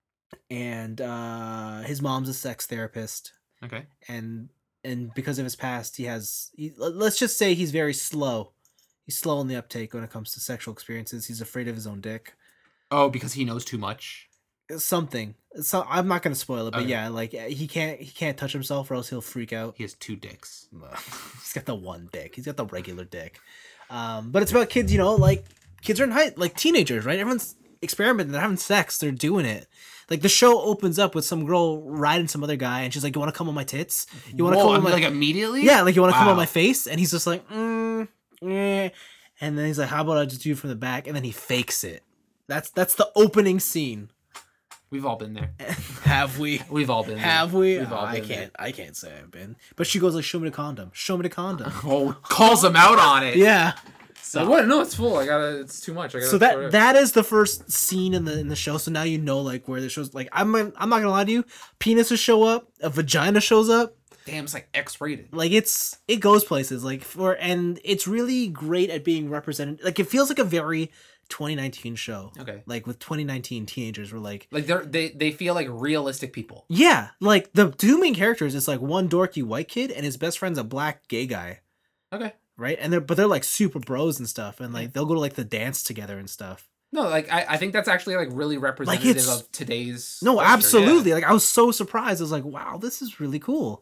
and his mom's a sex therapist. Okay. And because of his past, let's just say he's very slow. He's slow on the uptake when it comes to sexual experiences. He's afraid of his own dick. Oh, because he knows too much. Something. So I'm not gonna spoil it, but okay. yeah, like he can't touch himself or else he'll freak out. He has 2 dicks. He's got the one dick. He's got the regular dick. But it's about kids. Like kids are in height, like teenagers, right? Everyone's experimenting. They're having sex. They're doing it. Like the show opens up with some girl riding some other guy, and she's like, "You want to come on my tits? You want to come on my like immediately? Yeah, like you want to come on my face?" And he's just like, and then he's like, "How about I just do it from the back?" And then he fakes it. That's the opening scene. We've all been there. Have we? We've all been there. Have we? We've all been there. I can't say I've been. But she goes like, "Show me the condom. Show me the condom." Oh, calls him out on it. Yeah. So what? No, it's full. It's too much. So that is the first scene in the show. So now you know like where the show's like. I'm not gonna lie to you. Penises show up. A vagina shows up. Damn, it's like X-rated. Like it goes places. And it's really great at being represented. Like it feels like a very 2019 show. Okay. Like with 2019 teenagers were like they feel like realistic people. Yeah. Like the 2 main characters is like one dorky white kid and his best friend's a black gay guy. Okay. Right? And they're like super bros and stuff, and like they'll go to like the dance together and stuff. No, like I think that's actually like really representative of today's No, culture. absolutely. Yeah. Like I was so surprised. I was like, wow, this is really cool.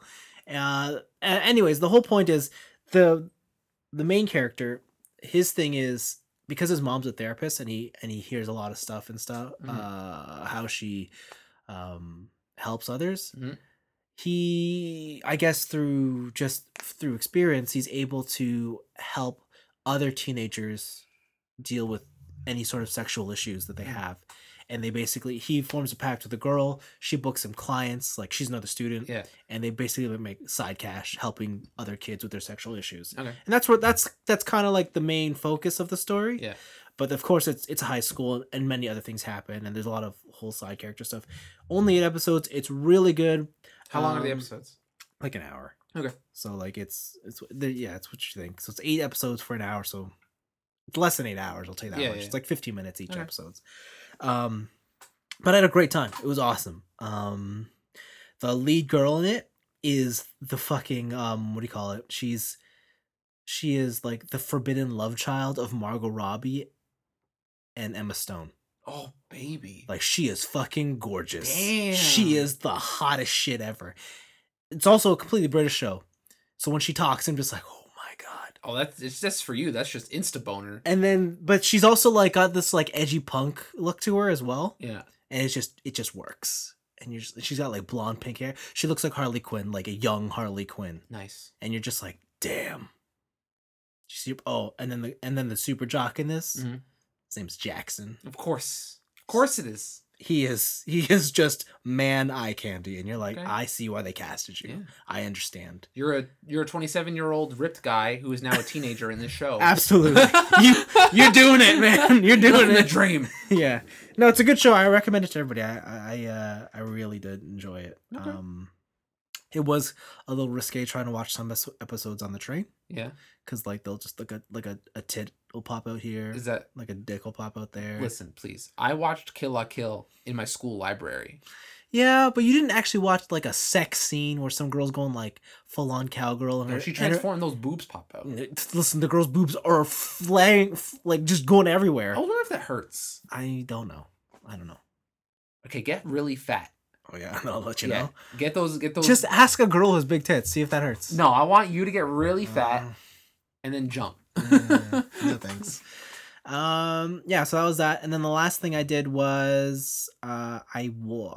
Anyways, the whole point is the main character, his thing is because his mom's a therapist and he hears a lot of stuff and stuff, how she helps others. Mm-hmm. He, I guess through experience, he's able to help other teenagers deal with any sort of sexual issues that they have. and he forms a pact with a girl. She books him clients, like she's another student, Yeah. and they basically make side cash helping other kids with their sexual issues. Okay. And that's kind of like the main focus of the story. Yeah. But of course, it's a high school, and many other things happen, and there's a lot of whole side character stuff. Only 8 episodes. It's really good. How long are the episodes? Like an hour. Okay. So like it's it's what you think. So it's 8 episodes for an hour. So it's less than 8 hours. I'll tell you that much. Yeah. It's like 15 minutes each Okay. episodes. But I had a great time. It was awesome. The lead girl in it is the fucking what do you call it? She is like the forbidden love child of Margot Robbie and Emma Stone. Oh, baby. Like, she is fucking gorgeous. Damn. She is the hottest shit ever. It's also a completely British show. So when she talks, I'm just like, oh my God. Oh, it's just for you. That's just insta boner. And then, but she's also like got this like edgy punk look to her as well. Yeah. And it just works. And she's got like blonde pink hair. She looks like Harley Quinn, like a young Harley Quinn. Nice. And you're just like, damn. And then the super jock in this, Mhm. his name's Jackson. Of course it is. He is just man eye candy, and you're like, Okay. I see why they casted you. Yeah. I understand. You're a 27-year-old ripped guy who is now a teenager in this show. Absolutely, you're doing it, man. You're doing the it. dream. Yeah, no, it's a good show. I recommend it to everybody. I really did enjoy it. Okay. It was a little risque trying to watch some episodes on the train Yeah. because like they'll just like a tit will pop out here. Is that? Like a dick will pop out there? Listen, please. I watched Kill La Kill in my school library. Yeah, but you didn't actually watch like a sex scene where some girl's going like full on cowgirl and No, she transformed. Those boobs pop out. Listen, the girl's boobs are flying, like just going everywhere. I wonder if that hurts. I don't know. Okay, get really fat. Oh yeah, I'll let you know. Get those. Just ask a girl who has big tits, see if that hurts. No, I want you to get really fat and then jump. No thanks. Yeah, so that was that, and then the last thing I did was I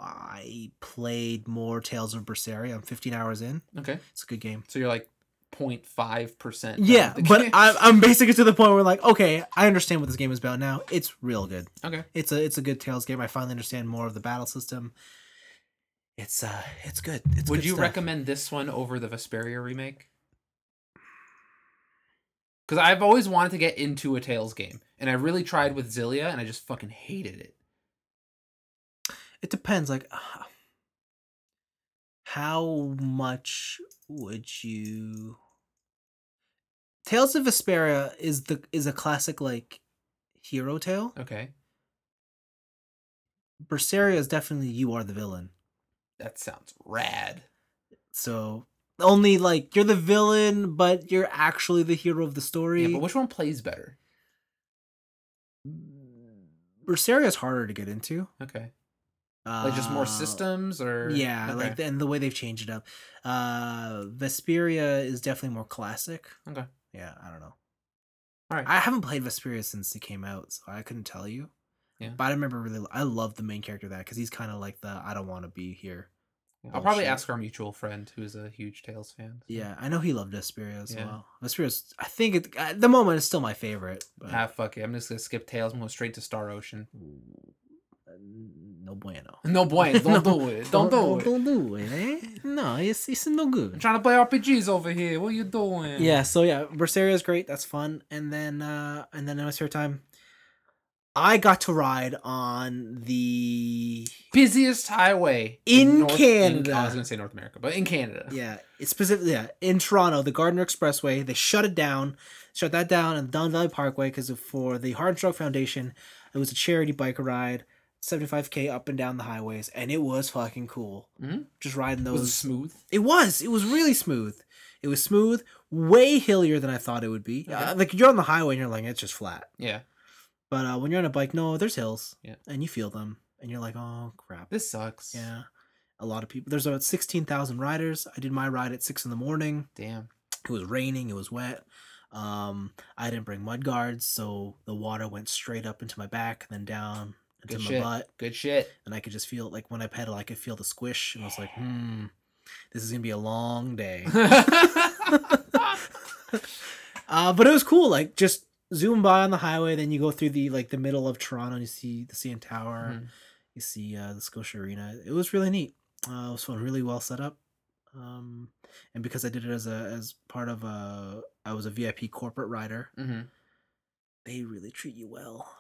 played more Tales of Berseria. I'm 15 hours in. Okay, it's a good game. So you're like 0.5%. Yeah, but I'm basically to the point where like, okay, I understand what this game is about now. It's real good. Okay, it's a good Tales game. I finally understand more of the battle system. It's good. Would you recommend this one over the Vesperia remake? Because I've always wanted to get into a Tales game, and I really tried with Xillia, and I just fucking hated it. It depends, like, how much would you... Tales of Vesperia is a classic, like, hero tale. Okay. Berseria is definitely you are the villain. That sounds rad. So... Only, like, you're the villain, but you're actually the hero of the story. Yeah, but which one plays better? Berseria is harder to get into. Okay. Like, just more systems, or... Yeah, okay. like, and the way they've changed it up. Vesperia is definitely more classic. Okay. Yeah, I don't know. All right. I haven't played Vesperia since it came out, so I couldn't tell you. Yeah. But I remember I love the main character of that, because he's kind of like the, I don't want to be here. I'll probably ask our mutual friend who's a huge Tales fan. So. Yeah, I know he loved Vesperia as well. Vesperia's, I think at the moment, it's still my favorite. But... fuck it. I'm just going to skip Tales and go straight to Star Ocean. No bueno. No bueno. Don't do it. Don't do it. Don't do it, eh? No, it's no good. I'm trying to play RPGs over here. What are you doing? Yeah, so yeah, Berseria is great. That's fun. And then in my spare time, I got to ride on the busiest highway in Canada. I was going to say North America, but in Canada. Yeah, it's specifically in Toronto, the Gardiner Expressway. They shut that down, and Don Valley Parkway because for the Hard Stroke Foundation, it was a charity bike ride, 75K up and down the highways, and it was fucking cool. Mm-hmm. Just riding those. Was it smooth? It was really smooth. It was smooth, way hillier than I thought it would be. Okay. Like you're on the highway and you're like, it's just flat. Yeah. But when you're on a bike, no, there's hills. Yeah. And you feel them. And you're like, oh, crap. This sucks. Yeah. A lot of people. There's about 16,000 riders. I did my ride at 6 a.m. Damn. It was raining. It was wet. I didn't bring mud guards, so the water went straight up into my back and then down into my butt. Good shit. And I could just feel, like, when I pedal, I could feel the squish. And I was like, this is going to be a long day. But it was cool. Like, just zoom by on the highway, then you go through the middle of Toronto, and you see the CN Tower, Mhm. you see the Scotia Arena. It was really neat. It was fun, really well set up. And because I did it as part of I was a VIP corporate rider. Mhm. They really treat you well.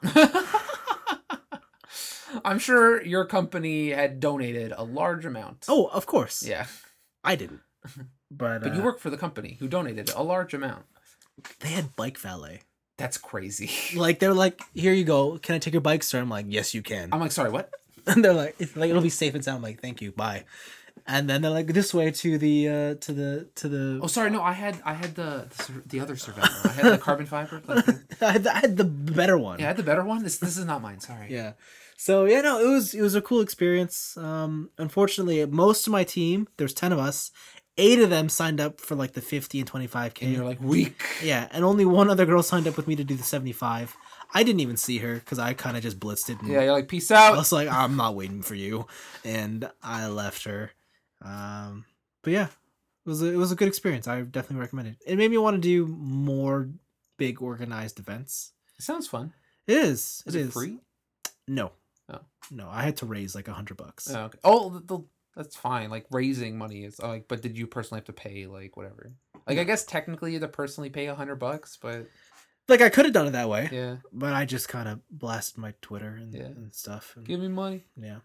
I'm sure your company had donated a large amount. Oh, of course. Yeah. I didn't. But But you work for the company who donated a large amount. they had bike valet. That's crazy. Like they're like, here you go. Can I take your bike, sir? I'm like, yes, you can. I'm like, sorry, what? And they're like, it's like it'll be safe and sound. I'm like, thank you, bye. And then they're like, this way to the. Oh, sorry, no, I had the other Cervelo. I had the carbon fiber. Like I had the better one. yeah, I had the better one. This is not mine. Sorry. Yeah. So yeah, no, it was a cool experience. Unfortunately, most of my team, there's 10 of us, 8 of them signed up for like the 50 and 25K. And you're like weak. Yeah, and only one other girl signed up with me to do the 75. I didn't even see her because I kind of just blitzed it. And Yeah, you're like peace I out. was like, I'm not waiting for you, and I left her. But yeah, it was a good experience. I definitely recommend it. It made me want to do more big organized events. It sounds fun. It is. Is it free? No. Oh. No, I had to raise like $100. Oh, okay. Oh, that's fine. Like raising money is like, but did you personally have to pay like whatever? Like I guess technically you had to personally pay $100, but Like I could have done it that way. yeah, But I just kind of blasted my Twitter and, Yeah. and stuff. And, give me money. yeah.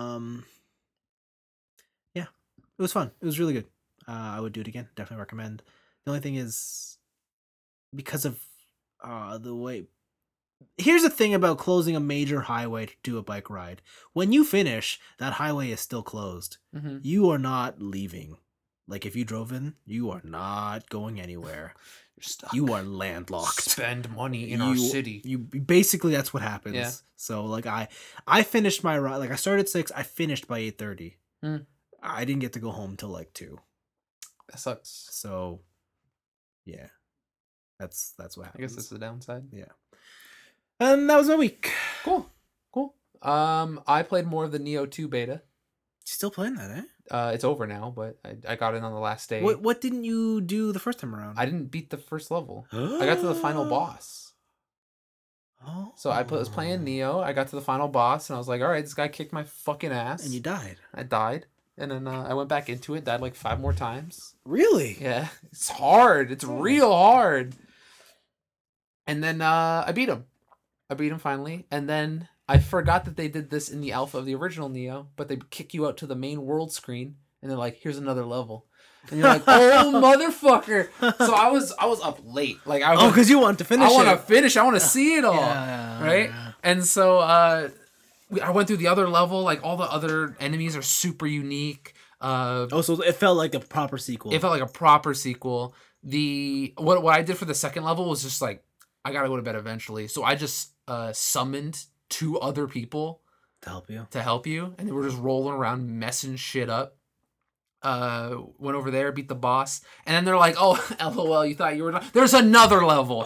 Yeah. It was fun. It was really good. I would do it again. Definitely recommend. The only thing is because of the way. Here's the thing about closing a major highway to do a bike ride. When you finish, that highway is still closed. Mm-hmm. You are not leaving. Like if you drove in, you are not going anywhere. You're stuck. You are landlocked. Spend money in our city. You basically that's what happens. Yeah. So like I finished my ride. Like I started at 6. I finished by 8:30. Mm. I didn't get to go home till like 2. That sucks. So yeah, that's what happens. I guess that's the downside. Yeah. And that was my week. Cool. I played more of the Neo 2 beta. Still playing that, eh? It's over now, but I got in on the last day. What didn't you do the first time around? I didn't beat the first level. I got to the final boss. Oh. So I was playing Neo. I got to the final boss, and I was like, all right, this guy kicked my fucking ass. And you died. I died. And then I went back into it, died like 5 more times. Really? Yeah. It's hard. It's real hard. And then I beat him. I beat him finally. And then I forgot that they did this in the alpha of the original Neo, but they kick you out to the main world screen, and they're like, here's another level. And you're like, oh, motherfucker. So I was up late. Like because you want to finish I want to it. finish. I want to see it all. Yeah, right? yeah. And so I went through the other level. Like all the other enemies are super unique. So it felt like a proper sequel. It felt like a proper sequel. What I did for the second level was just like, I gotta go to bed eventually. So I just summoned 2 other people to help you, and they were just rolling around messing shit up. Went over there, beat the boss, and then they're like, oh, LOL, you thought you were done. There's another level.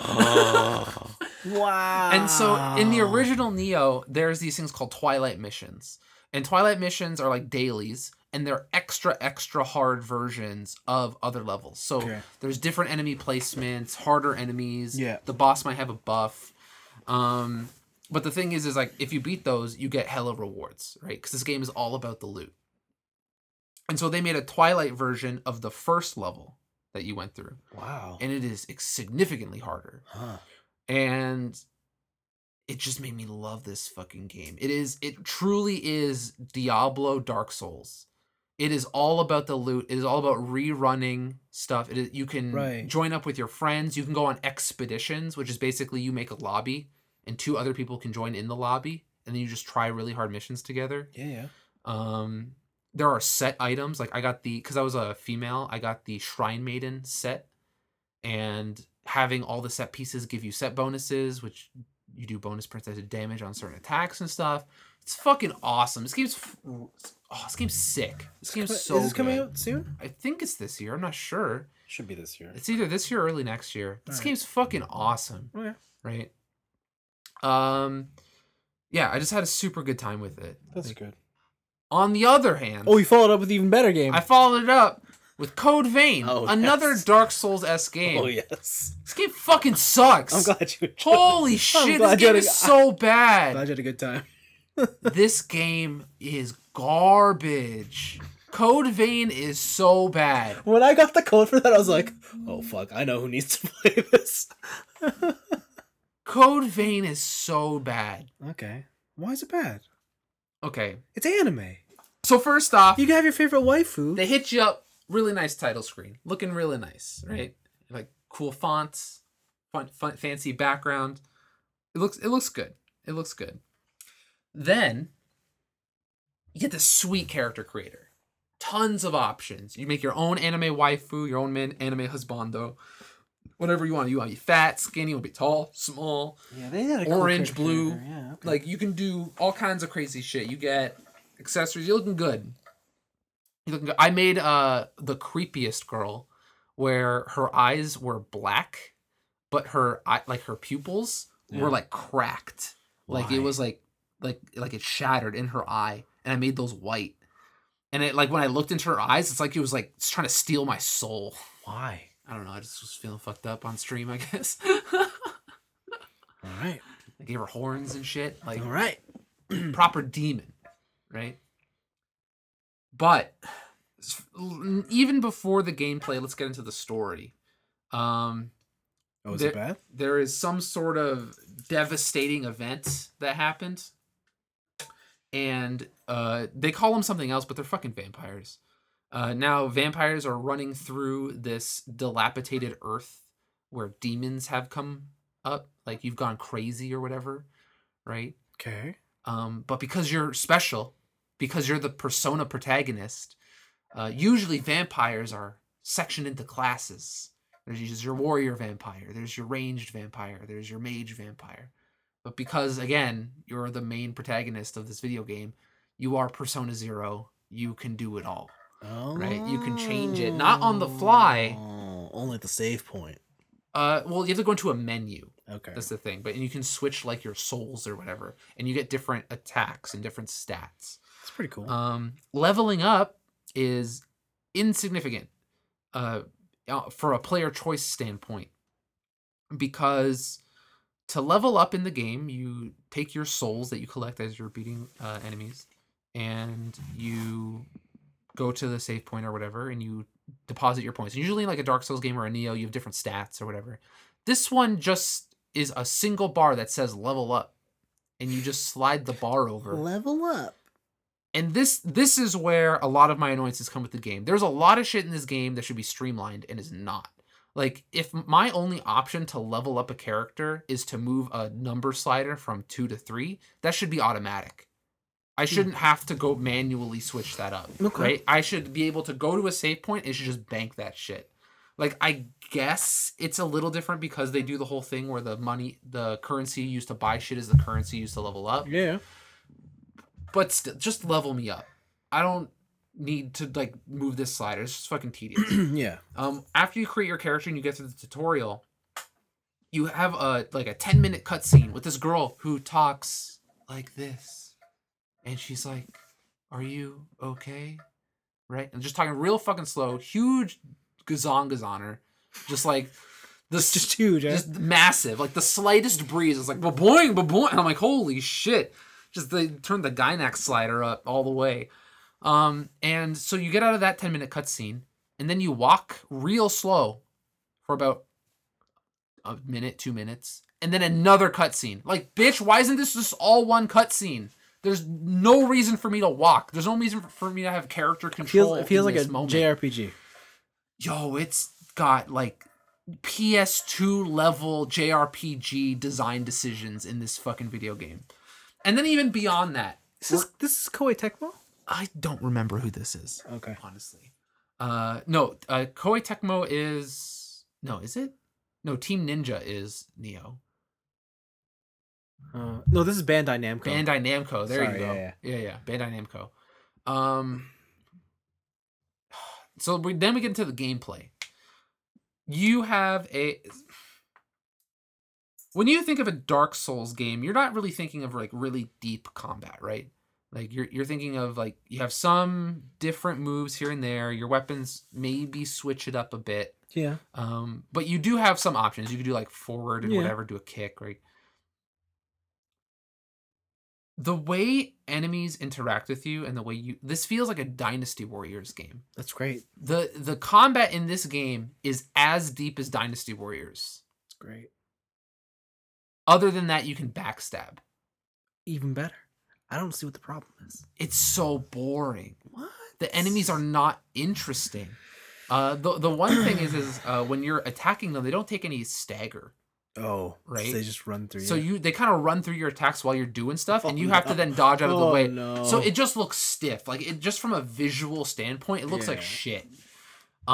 Wow. And so in the original Neo, there's these things called Twilight missions. And Twilight missions are like dailies, and they're extra hard versions of other levels. So there's different enemy placements, harder enemies. Yeah. The boss might have a buff. But the thing is like, if you beat those, you get hella rewards, right? Because this game is all about the loot. And so they made a Twilight version of the first level that you went through. Wow. And it is significantly harder. Huh. And it just made me love this fucking game. It truly is Diablo Dark Souls. It is all about the loot. It is all about rerunning stuff. You can join up with your friends. You can go on expeditions, which is basically you make a lobby and 2 other people can join in the lobby, and then you just try really hard missions together. Yeah. There are set items. Like because I was a female, I got the Shrine Maiden set, and having all the set pieces give you set bonuses, which you do bonus percentage damage on certain attacks and stuff. It's fucking awesome. This game's sick. This game's so good. Is this coming out soon? I think it's this year. I'm not sure. Should be this year. It's either this year or early next year. This game's fucking awesome. Okay. Right? Yeah, I just had a super good time with it. That's good. On the other hand... Oh, you followed up with an even better game. I followed it up with Code Vein, another yes. Dark Souls-esque game. Oh yes. This game fucking sucks. I'm glad you enjoyed Holy it. shit, this game is so bad. Glad you had a good time. This game is garbage. Code Vein is so bad. When I got the code for that, I was like, oh fuck, I know who needs to play this. Code Vein is so bad. Okay. Why is it bad? Okay. It's anime. So first off, You can have your favorite waifu. they hit you up, really nice title screen. Looking really nice, right? Like cool fonts, fun, fancy background. It looks good. It looks good. Then you get the sweet character creator. Tons of options. You make your own anime waifu, your own anime husbando, whatever you want. You want to be fat, skinny, you want to be tall, small, Yeah, they had a cool orange, character blue. creator. Yeah, okay. Like you can do all kinds of crazy shit. You get accessories. You're looking good. You're looking good. I made the creepiest girl, where her eyes were black, but her pupils were like cracked. Like it Why? was like it shattered in her eye, and I made those white. And it like when I looked into her eyes, it's like it was like it's trying to steal my soul. Why? I don't know. I just was feeling fucked up on stream, I guess. All right. I gave her horns and shit, like All right. proper demon, right? But even before the gameplay, let's get into the story. Oh, is it bad? There is some sort of devastating event that happened. And they call them something else, but they're fucking vampires. Now, vampires are running through this dilapidated earth where demons have come up. Like, you've gone crazy or whatever, right? Okay. But because you're special, because you're the persona protagonist, usually vampires are sectioned into classes. There's your warrior vampire, there's your ranged vampire, there's your mage vampire. But because, again, you're the main protagonist of this video game, you are Persona Zero, you can do it all. Right? You can change it, not on the fly. Only at the save point. Well, you have to go into a menu. Okay. That's the thing. But you can switch, like, your souls or whatever. And you get different attacks and different stats. It's pretty cool. Leveling up is insignificant for a player choice standpoint. Because to level up in the game, you take your souls that you collect as you're beating enemies, and you go to the save point or whatever, and you deposit your points. Usually, like a Dark Souls game or a Nioh, you have different stats or whatever. This one just is a single bar that says level up, and you just slide the bar over. Level up. And this is where a lot of my annoyances come with the game. There's a lot of shit in this game that should be streamlined and is not. Like, if my only option to level up a character is to move a number slider from 2 to 3, that should be automatic. I shouldn't have to go manually switch that up, right? I should be able to go to a save point and should just bank that shit. Like, I guess it's a little different because they do the whole thing where the currency used to buy shit is the currency used to level up. Yeah. But still, just level me up. I don't need to like move this slider. It's just fucking tedious. Yeah. After you create your character and you get through the tutorial, you have a 10-minute cutscene with this girl who talks like this, and she's like, "Are you okay?" Right? And just talking real fucking slow, huge gazongas on her, just like this, just huge, just massive. Like the slightest breeze is like ba-boing, ba-boing. And I'm like, holy shit! Just they turned the Gynax slider up all the way. And so you get out of that 10-minute cutscene, and then you walk real slow for about a minute, 2 minutes, and then another cutscene. Like, bitch, why isn't this just all one cutscene? There's no reason for me to walk. There's no reason for me to have character control. It feels like a moment. JRPG. Yo, it's got like PS2 level JRPG design decisions in this fucking video game. And then even beyond that, This is Koei Tecmo? I don't remember who this is. Okay. Honestly. No, Koei Tecmo is... No, is it? No, Team Ninja is Neo. No, this is Bandai Namco. Bandai Namco. There you go. Yeah. Bandai Namco. So then we get into the gameplay. You have a... When you think of a Dark Souls game, you're not really thinking of like really deep combat, right? Like you're thinking of like you have some different moves here and there. Your weapons maybe switch it up a bit. Yeah. But you do have some options. You can do like forward and Yeah. whatever, do a kick, right? The way enemies interact with you and the way this feels like a Dynasty Warriors game. That's great. The combat in this game is as deep as Dynasty Warriors. It's great. Other than that, you can backstab. Even better. I don't see what the problem is. It's so boring. What? The enemies are not interesting. The one thing is when you're attacking them, they don't take any stagger. Oh, right. So they just run through. So they kind of run through your attacks while you're doing stuff, and you have to then dodge out of the way. No. So it just looks stiff. Like it just from a visual standpoint, it looks like shit. It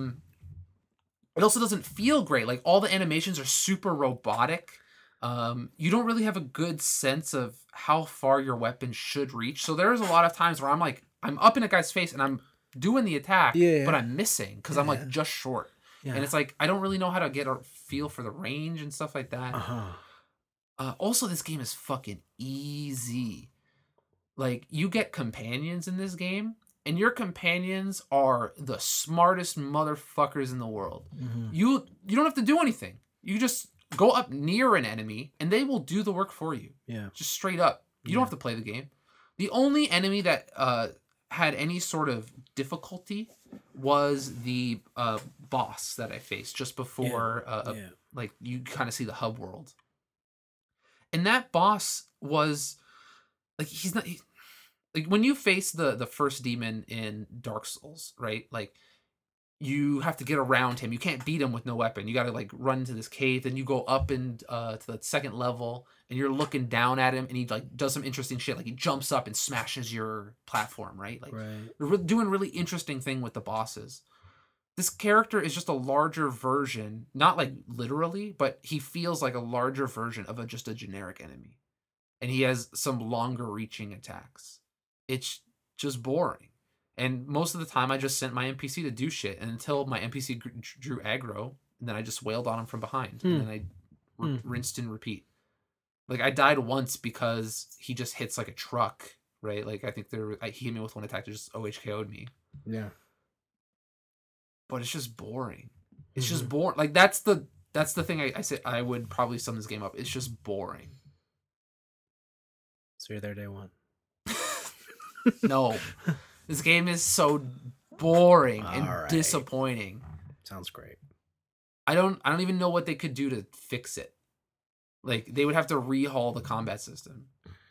also doesn't feel great. Like all the animations are super robotic. You don't really have a good sense of how far your weapon should reach. So there's a lot of times where I'm up in a guy's face and I'm doing the attack, but I'm missing because I'm like just short. Yeah. And it's like, I don't really know how to get a feel for the range and stuff like that. Also, this game is fucking easy. Like, you get companions in this game, and your companions are the smartest motherfuckers in the world. Mm-hmm. You don't have to do anything. You just go up near an enemy, and they will do the work for you. Yeah. Just straight up. You don't have to play the game. The only enemy that had any sort of difficulty was the boss that I faced just before like you kind of see the hub world. And that boss was like like when you face the first demon in Dark Souls, right? Like you have to get around him. You can't beat him with no weapon. You got to like run into this cave, then you go up and to the second level, and you're looking down at him, and he like does some interesting shit. Like he jumps up and smashes your platform, right? Like they're doing really interesting thing with the bosses. This character is just a larger version, not like literally, but he feels like a larger version of just a generic enemy, and he has some longer reaching attacks. It's just boring. And most of the time, I just sent my NPC to do shit, and until my NPC drew aggro, and then I just wailed on him from behind, and then I rinsed and repeat. Like I died once because he just hits like a truck, right? Like I think he hit me with one attack that just OHKO'd me. Yeah. But it's just boring. It's just boring. Like that's the thing I said I would probably sum this game up. It's just boring. So you're there day one. No. This game is so boring and disappointing. Sounds great. I don't even know what they could do to fix it. Like they would have to rehaul the combat system.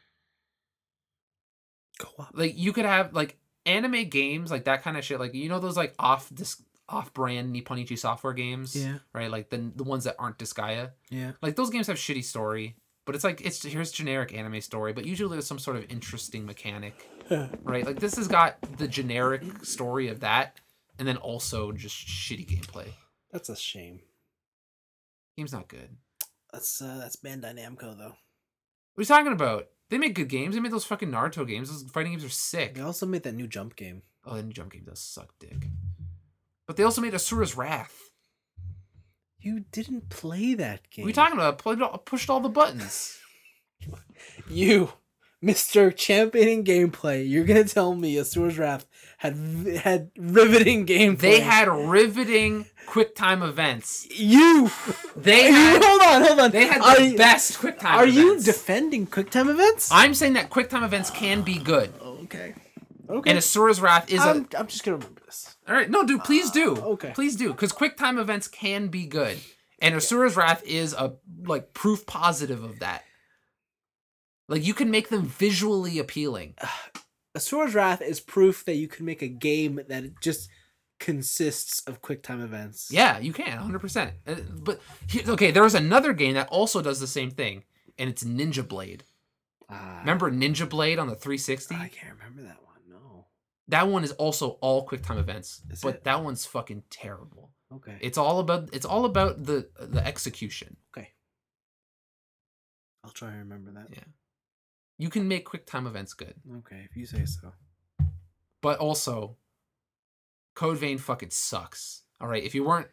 Go up. Like you could have like anime games, like that kind of shit. Like you know those like off-brand Nipponichi Software games, right? Like the ones that aren't Disgaea. Yeah. Like those games have shitty story, but it's like here's generic anime story, but usually there's some sort of interesting mechanic. Right, like this has got the generic story of that, and then also just shitty gameplay. That's a shame. Game's not good. That's Bandai Namco though. What are you talking about? They make good games. They made those fucking Naruto games. Those fighting games are sick. They also made that new Jump game. Oh, that new Jump game does suck dick. But they also made Asura's Wrath. You didn't play that game. What are you talking about? I pushed all the buttons. You. Mr. Championing gameplay, you're gonna tell me Asura's Wrath had riveting gameplay? They had riveting QuickTime events. Hold on. They had the best QuickTime events. Are you defending QuickTime events? I'm saying that QuickTime events can be good. Okay. And Asura's Wrath is I'm just gonna remember this. All right, no, dude, please do. Okay. Please do, because QuickTime events can be good, and Asura's Wrath is a proof positive of that. Like, you can make them visually appealing. Asura's Wrath is proof that you can make a game that just consists of QuickTime events. Yeah, you can, 100%. But, there's another game that also does the same thing, and it's Ninja Blade. Remember Ninja Blade on the 360? I can't remember that one, no. That one is also all QuickTime events, that one's fucking terrible. Okay. It's all about the execution. Okay. I'll try and remember that. Yeah. You can make QuickTime events good. Okay, if you say so. But also, Code Vein fucking sucks. All right, if you were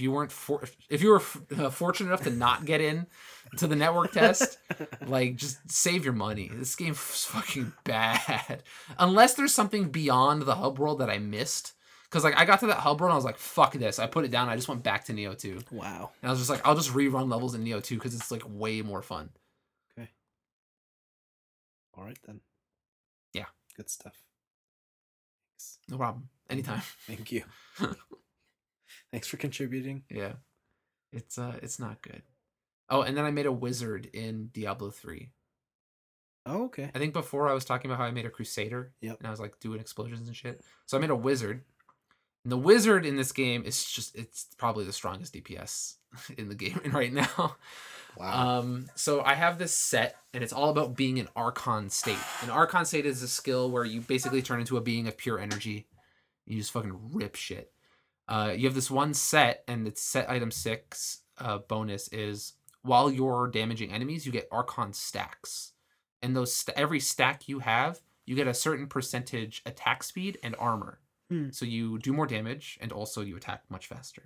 fortunate enough to not get in to the network test, like just save your money. This game's fucking bad. Unless there's something beyond the hub world that I missed. Because like I got to that hub world and I was like, fuck this. I put it down. I just went back to Neo 2. Wow. And I was just like, I'll just rerun levels in Neo 2 because it's like way more fun. Okay. All right then. Yeah. Good stuff. No problem. Anytime. Thank you. Thanks for contributing. Yeah. It's not good. Oh, and then I made a wizard in Diablo 3. Oh, okay. I think before I was talking about how I made a crusader. Yep. And I was like doing explosions and shit. So I made a wizard. And the wizard in this game is it's probably the strongest DPS in the game right now. Wow. So I have this set, and it's all about being an Archon state. An Archon state is a skill where you basically turn into a being of pure energy. You just fucking rip shit. You have this one set, and it's set item 6 bonus is while you're damaging enemies, you get Archon stacks. And those every stack you have, you get a certain percentage attack speed and armor. So you do more damage, and also you attack much faster.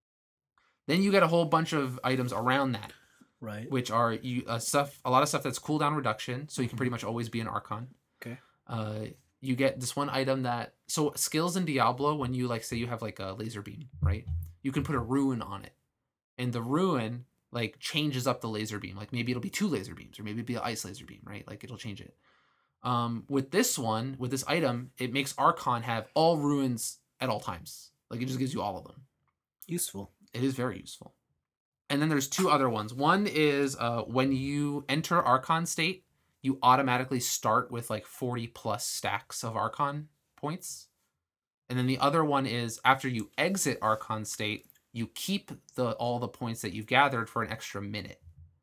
Then you get a whole bunch of items around that. Right. Which are a lot of stuff that's cooldown reduction, so you can pretty much always be an Archon. Okay. You get this one item that skills in Diablo, when you like say you have like a laser beam, right? You can put a ruin on it, and the ruin like changes up the laser beam. Like maybe it'll be 2 laser beams, or maybe it'll be an ice laser beam, right? Like it'll change it. With this item, it makes Archon have all ruins at all times. Like it just gives you all of them. Useful. It is very useful. And then there's 2 other ones. One is when you enter Archon state, you automatically start with like 40 plus stacks of Archon points. And then the other one is after you exit Archon state, you keep all the points that you've gathered for an extra minute.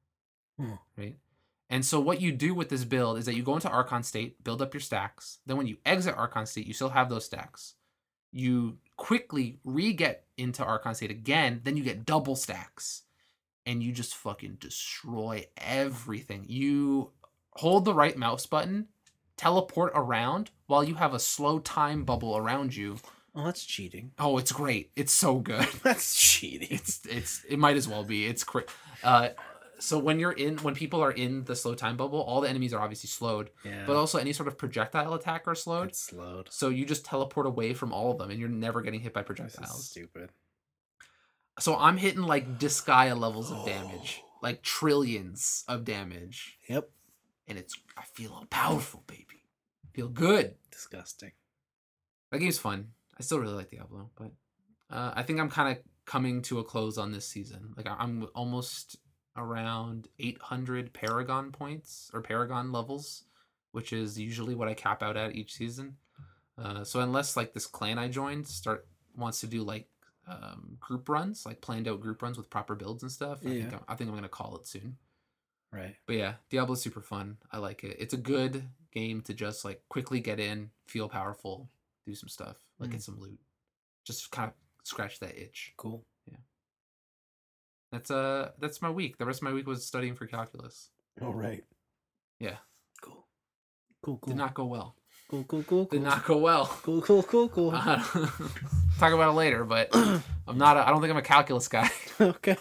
Right? And so what you do with this build is that you go into Archon state, build up your stacks. Then when you exit Archon state, you still have those stacks. You quickly re-get into Archon state again, then you get double stacks. And you just fucking destroy everything. You hold the right mouse button, teleport around while you have a slow time bubble around you. Oh, that's cheating. Oh, it's great. It's so good. That's cheating. It might as well be. It's great. So when people are in the slow time bubble, all the enemies are obviously slowed. Yeah. But also any sort of projectile attack are slowed. It's slowed. So you just teleport away from all of them, and you're never getting hit by projectiles. This is stupid. So I'm hitting like Disgaea levels of damage, like trillions of damage. Yep. And I feel powerful, baby. Feel good. Disgusting. That game's fun. I still really like Diablo, but I think I'm kind of coming to a close on this season. Like I'm almost around 800 Paragon points or Paragon levels, which is usually what I cap out at each season. So unless like this clan I joined wants to do like group runs, like planned out group runs with proper builds and stuff, I think I'm gonna call it soon. Right. But yeah, Diablo's super fun. I like it. It's a good game to just like quickly get in, feel powerful, do some stuff, like get some loot, just kind of scratch that itch. Cool. Yeah. That's my week. The rest of my week was studying for calculus. All right. Yeah. Cool. Did not go well. Cool. Did not go well. Cool. Talk about it later, but I don't think I'm a calculus guy. Okay.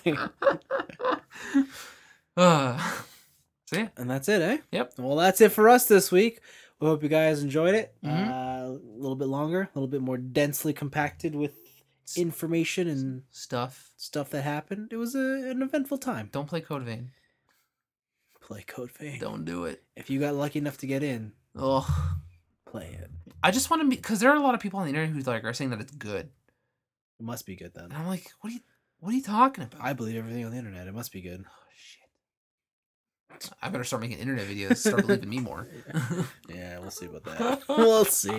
So yeah. And that's it, eh? Yep. Well, that's it for us this week. We hope you guys enjoyed it. A little bit longer, a little bit more densely compacted with information and stuff that happened. It was an eventful time. Don't play Code Vein. Play Code Vein. Don't do it. If you got lucky enough to get in, play it. I just want to be, because there are a lot of people on the internet who like are saying that it's good. It must be good then. And I'm like, what are you talking about? I believe everything on the internet. It must be good. Oh shit! I better start making internet videos. Start believing me more. Yeah, we'll see about that. We'll see.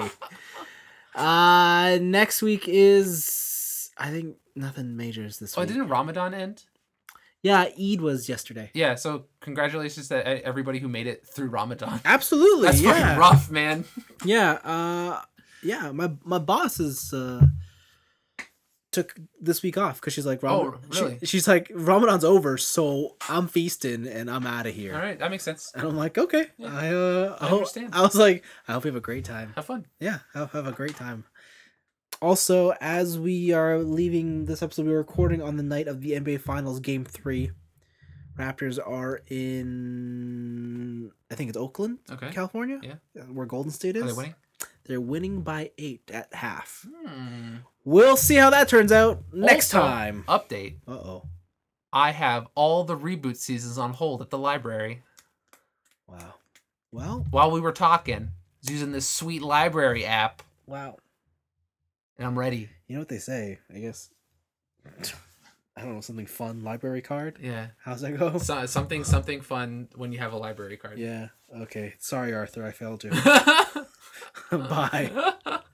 Next week is, I think, nothing majors this week. Oh, didn't Ramadan end? Yeah, Eid was yesterday. Yeah, so congratulations to everybody who made it through Ramadan. Absolutely, That's fucking rough, man. Yeah, my boss is took this week off because she's like, really? She's like, Ramadan's over, so I'm feasting and I'm out of here. All right, that makes sense. And I'm like, okay, yeah. I understand. I was like, I hope you have a great time. Have fun. Yeah, have a great time. Also, as we are leaving this episode, we're recording on the night of the NBA Finals Game 3. Raptors are in, I think it's Oakland, Okay. California? Yeah. Where Golden State is. Are they winning? They're winning by 8 at half. Hmm. We'll see how that turns out next Also, time. Update. Uh-oh. I have all the reboot seasons on hold at the library. Wow. Well. While we were talking, I was using this sweet library app. Wow. And I'm ready. You know what they say, I guess. I don't know, something fun, library card? Yeah. How's that go? Something fun when you have a library card. Yeah. Okay. Sorry, Arthur, I failed you. Bye.